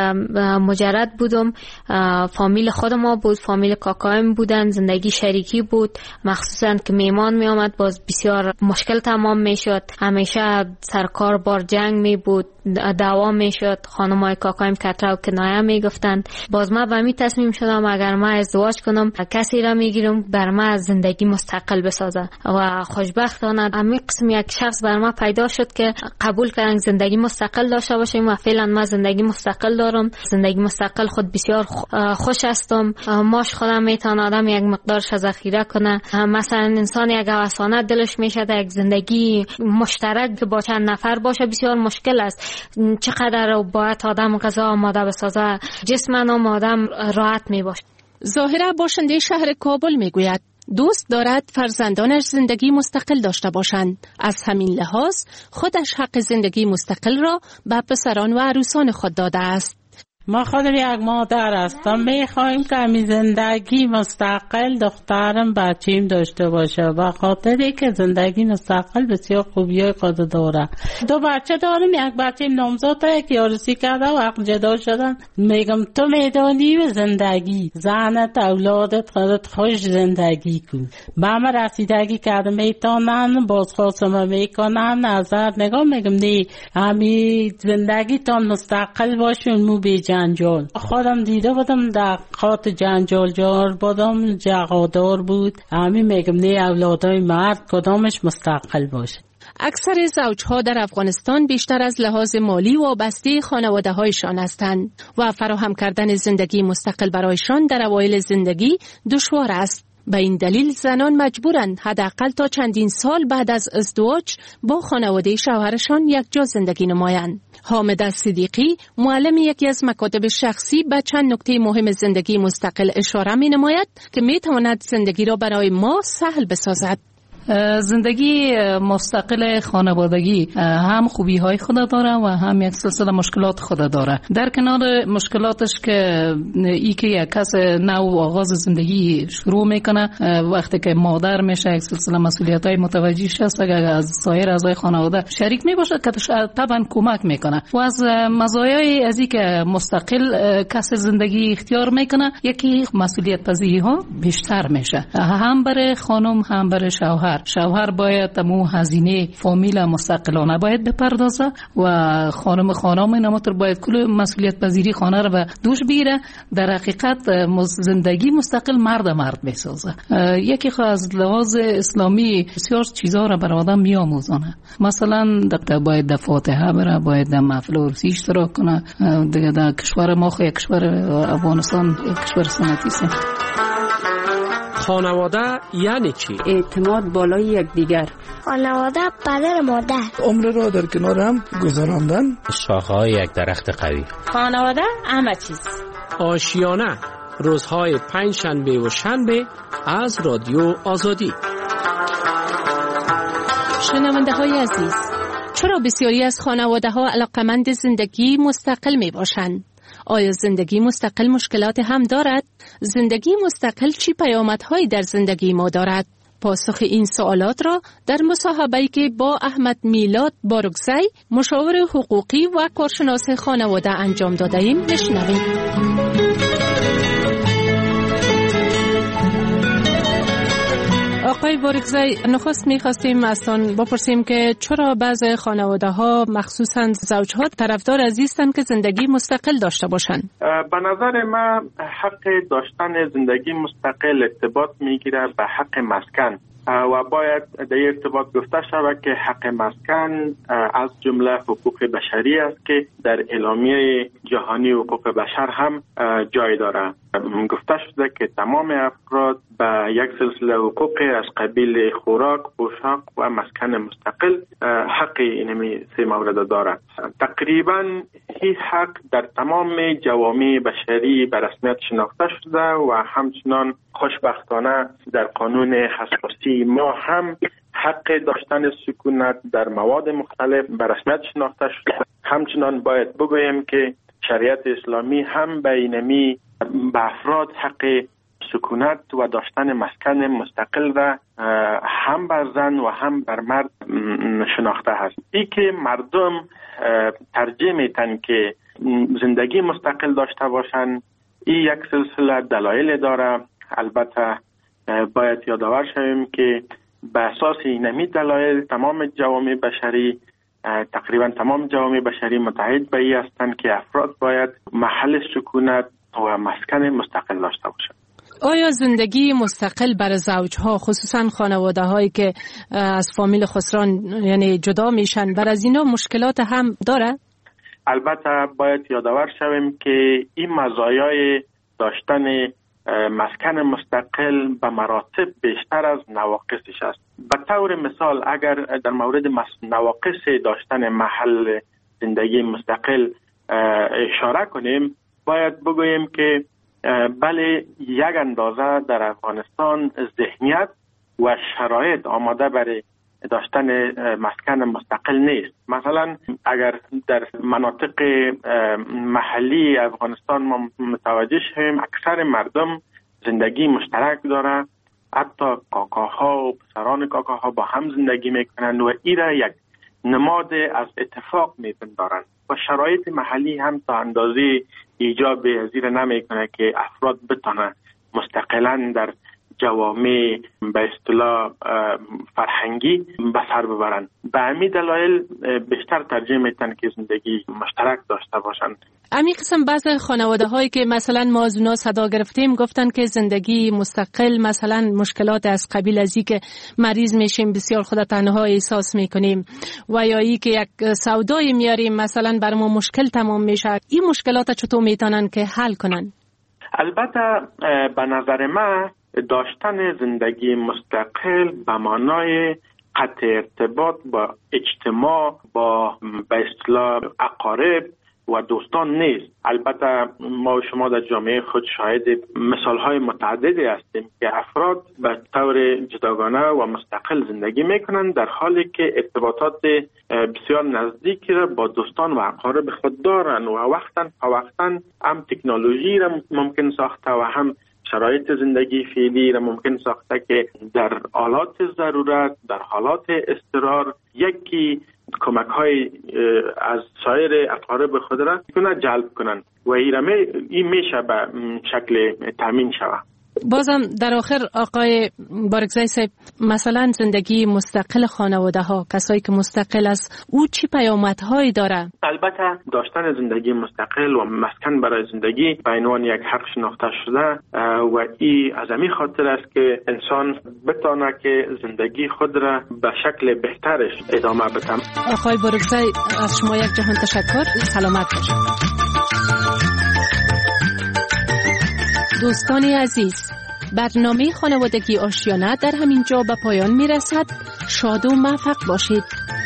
مجرد بودم فامیل خود ما بود، فامیل کاکایم بودن، زندگی شریکی بود، مخصوصا که میمان می آمد باز بسیار مشکل تمام می شد. همیشه سرکار بار جنگ می بود، دعوا می شد، خانمای کاکایم کترا و کنایه می گفتند. باز من به می تصمیم شدم اگر من ازدواج کنم کسی را می گیرم بر من زندگی مستقل بسازه و خوشبختانه همین قسم یک شخص بر من پیدا شد که قبول کردن زندگی مستقل داشته باشیم و فعلا من زندگی مستقل دارم. زندگی مستقل خود بسیار خوش هستم. ماش خودم میتونه آدم یک مقدارش ذخیره کنه. مثلا انسان یک هوسانه دلش میشه یک زندگی مشترک با چند نفر باشه بسیار مشکل است. چقدر باید آدم غذا آماده بسازه، جسمم آدم راحت میباشه. ظاهرا باشنده شهر کابل میگوید دوست دارد فرزندانش زندگی مستقل داشته باشند. از همین لحاظ خودش حق زندگی مستقل را به پسران و عروسان خود داده است. ما خودم یک مادر هستم، میخوایم که همین زندگی مستقل دخترم بچیم داشته باشه، به خاطری که زندگی مستقل بسیار خوبیای خود داره. دو بچه دارم، یک بچه نامزاد که عروسی کرده و حق جدا شدن. میگم تو میدانی و زندگی زنت اولادت خودت خوش زندگی کن. به همه رسیدگی کرده میتونن بازخواستم میکنن نظر نگاه. میگم نه همین زندگی تان مستقل باشون مو بی جنجال. خودم دیده بودم در خاط جنجال جار بودم، جغادار بود. همین میگم نه اولادای مرد کدامش مستقل باشه. اکثر زوجها در افغانستان بیشتر از لحاظ مالی وابسته خانواده هایشان هستند و فراهم کردن زندگی مستقل برایشان در اوایل زندگی دشوار است. به این دلیل زنان مجبورند حداقل تا چندین سال بعد از ازدواج با خانواده شوهرشان یک جا زندگی نمایند. حامد صدیقی معلم یکی از مکاتب شخصی به چند نکته مهم زندگی مستقل اشاره می نماید که می تواند زندگی را برای ما سهل بسازد. زندگی مستقل خانوادگی هم خوبی های خود داره و هم یک سلسله مشکلات خود داره. در کنار مشکلاتش که ای که یک کس نو آغاز زندگی شروع میکنه، وقتی که مادر میشه یک سلسله مسئولیت های متوجه شست، اگر از سایر اعضای خانواده شریک میباشه که طبعا کمک میکنه. و از مزایای از این که مستقل کس زندگی اختیار میکنه، یکی مسئولیت پذیری ها بیشتر میشه، هم برای خانم هم برای شوهر. شوهر باید تمام هزینه فامیل مستقلانه باید بپردازه و خانم خانم اینماتر باید کل مسئولیت پذیری خانه رو به دوش بیره. در حقیقت زندگی مستقل مرد مرد میسازه. یکی خو از لحاظ اسلامی بسیار چیزا رو بر آدم میآموزونه. مثلا دقیقا باید در فاتحه بره، باید در محفل عرسی اشتراک کنه. دیگه در کشور ما خو یک کشور افغانستان یک کشور سنتی است. خانواده یعنی چی؟ اعتماد بالای یکدیگر. خانواده پدر مادر. عمر را در کنار هم گذراندن. شاخه‌های یک درخت قوی. خانواده همه چیز. آشیانه روزهای پنج شنبه و شنبه از رادیو آزادی. شنونده های عزیز، چرا بسیاری از خانواده ها علاقمند زندگی مستقل می باشند؟ آیا زندگی مستقل مشکلات هم دارد؟ زندگی مستقل چی پیامدهایی در زندگی ما دارد؟ پاسخ این سوالات را در مصاحبه‌ای که با احمد میلاد بارگزی، مشاور حقوقی و کارشناس خانواده انجام داده ایم بشنویم. آقای بارگزی، نخست می‌خواستیم ازتان بپرسیم که چرا بعضی خانواده‌ها مخصوصاً زوج‌ها طرفدار از هستند که زندگی مستقل داشته باشند؟ به نظر من حق داشتن زندگی مستقل ارتباط میگیره به حق مسکن و باید در این ارتباط گفته شود که حق مسکن از جمله حقوق بشری است که در اعلامیه جهانی حقوق بشر هم جای داره. گفته شده که تمام افراد به یک سلسله حقوق از قبیل خوراک، پوشاک و مسکن مستقل حق اینمی سه مورد دارد. تقریبا این حق در تمام جوامع بشری به رسمیت شناخته شده و همچنان خوشبختانه در قانون اساسی ما هم حق داشتن سکونت در مواد مختلف به رسمیت شناخته شده. همچنان باید بگوییم که شریعت اسلامی هم به اینمی به افراد حق سکونت و داشتن مسکن مستقل را هم بر زن و هم بر مرد شناخته هست. ای که مردم ترجیح میتن که زندگی مستقل داشته باشند، این یک سلسله دلایل داره. البته باید یادآور شویم که به اساس اینمی دلایل تمام جوامع بشری، تقریبا تمام جوامع بشری متحد به این هستند که افراد باید محل سکونت و مسکن مستقل داشته باشند. آیا زندگی مستقل برای زوجها، خصوصا خانواده هایی که از فامیل خسران یعنی جدا میشن، بر از اینا مشکلات هم داره؟ البته باید یادآور شویم که این مزایای داشتن مسکن مستقل به مراتب بیشتر از نواقصش است. به طور مثال اگر در مورد نواقص داشتن محل زندگی مستقل اشاره کنیم، باید بگوییم که بله یک اندازه در افغانستان ذهنیت و شرایط آماده برای داشتن مسکن مستقل نیست. مثلا اگر در مناطق محلی افغانستان ما متوجه شویم، اکثر مردم زندگی مشترک داره، حتی کاکاها و پسران کاکاها با هم زندگی میکنن و این را یک نماد از اتفاق میپندارند و شرایط محلی هم تا اندازه ایجاب پذیر نمیکنه که افراد بتونن مستقلاً در جوامع به اصطلاح فرهنگی به سر ببرن. به همین دلایل بیشتر ترجیح میتن که زندگی مشترک داشته باشن. امی قسم بعضی خانواده هایی که مثلا ما از اونا صدا گرفتیم گفتن که زندگی مستقل مثلا مشکلات از قبیل ازی که مریض میشیم، بسیار خود تنها احساس میکنیم، و یا ای که یک سودای میاریم مثلا بر ما مشکل تمام میشه. این مشکلات چطور میتونن که حل کنن؟ البته به نظر من داشتن زندگی مستقل به معنای قطع ارتباط با اجتماع، با به اصطلاح اقارب و دوستان نیست. البته ما و شما در جامعه خود شاهد مثالهای متعددی هستیم که افراد به طور جداگانه و مستقل زندگی میکنند در حالی که ارتباطات بسیار نزدیکی را با دوستان و اقارب خود دارند و وقتا وقتا هم تکنولوژی را ممکن ساخته و هم شرایط زندگی فعلی را ممکن ساخته که در حالات ضرورت، در حالات اضطرار یکی کمک های از سایر اقارب خود را کنه جلب کنند و این میشه به شکل تامین شود. بازم در آخر آقای بارگزای صاحب، مثلا زندگی مستقل خانواده ها، کسایی که مستقل است، او چی پیامدهایی داره؟ البته داشتن زندگی مستقل و مسکن برای زندگی به عنوان یک حق شناخته شده و این از همین خاطر است که انسان بتونه که زندگی خود را به شکل بهترش ادامه بده. آقای بارگزای، از شما یک جهان تشکر. سلامت باشید. دوستان عزیز، برنامه خانوادگی آشیانه در همین جا به پایان می رسد. شاد و موفق باشید.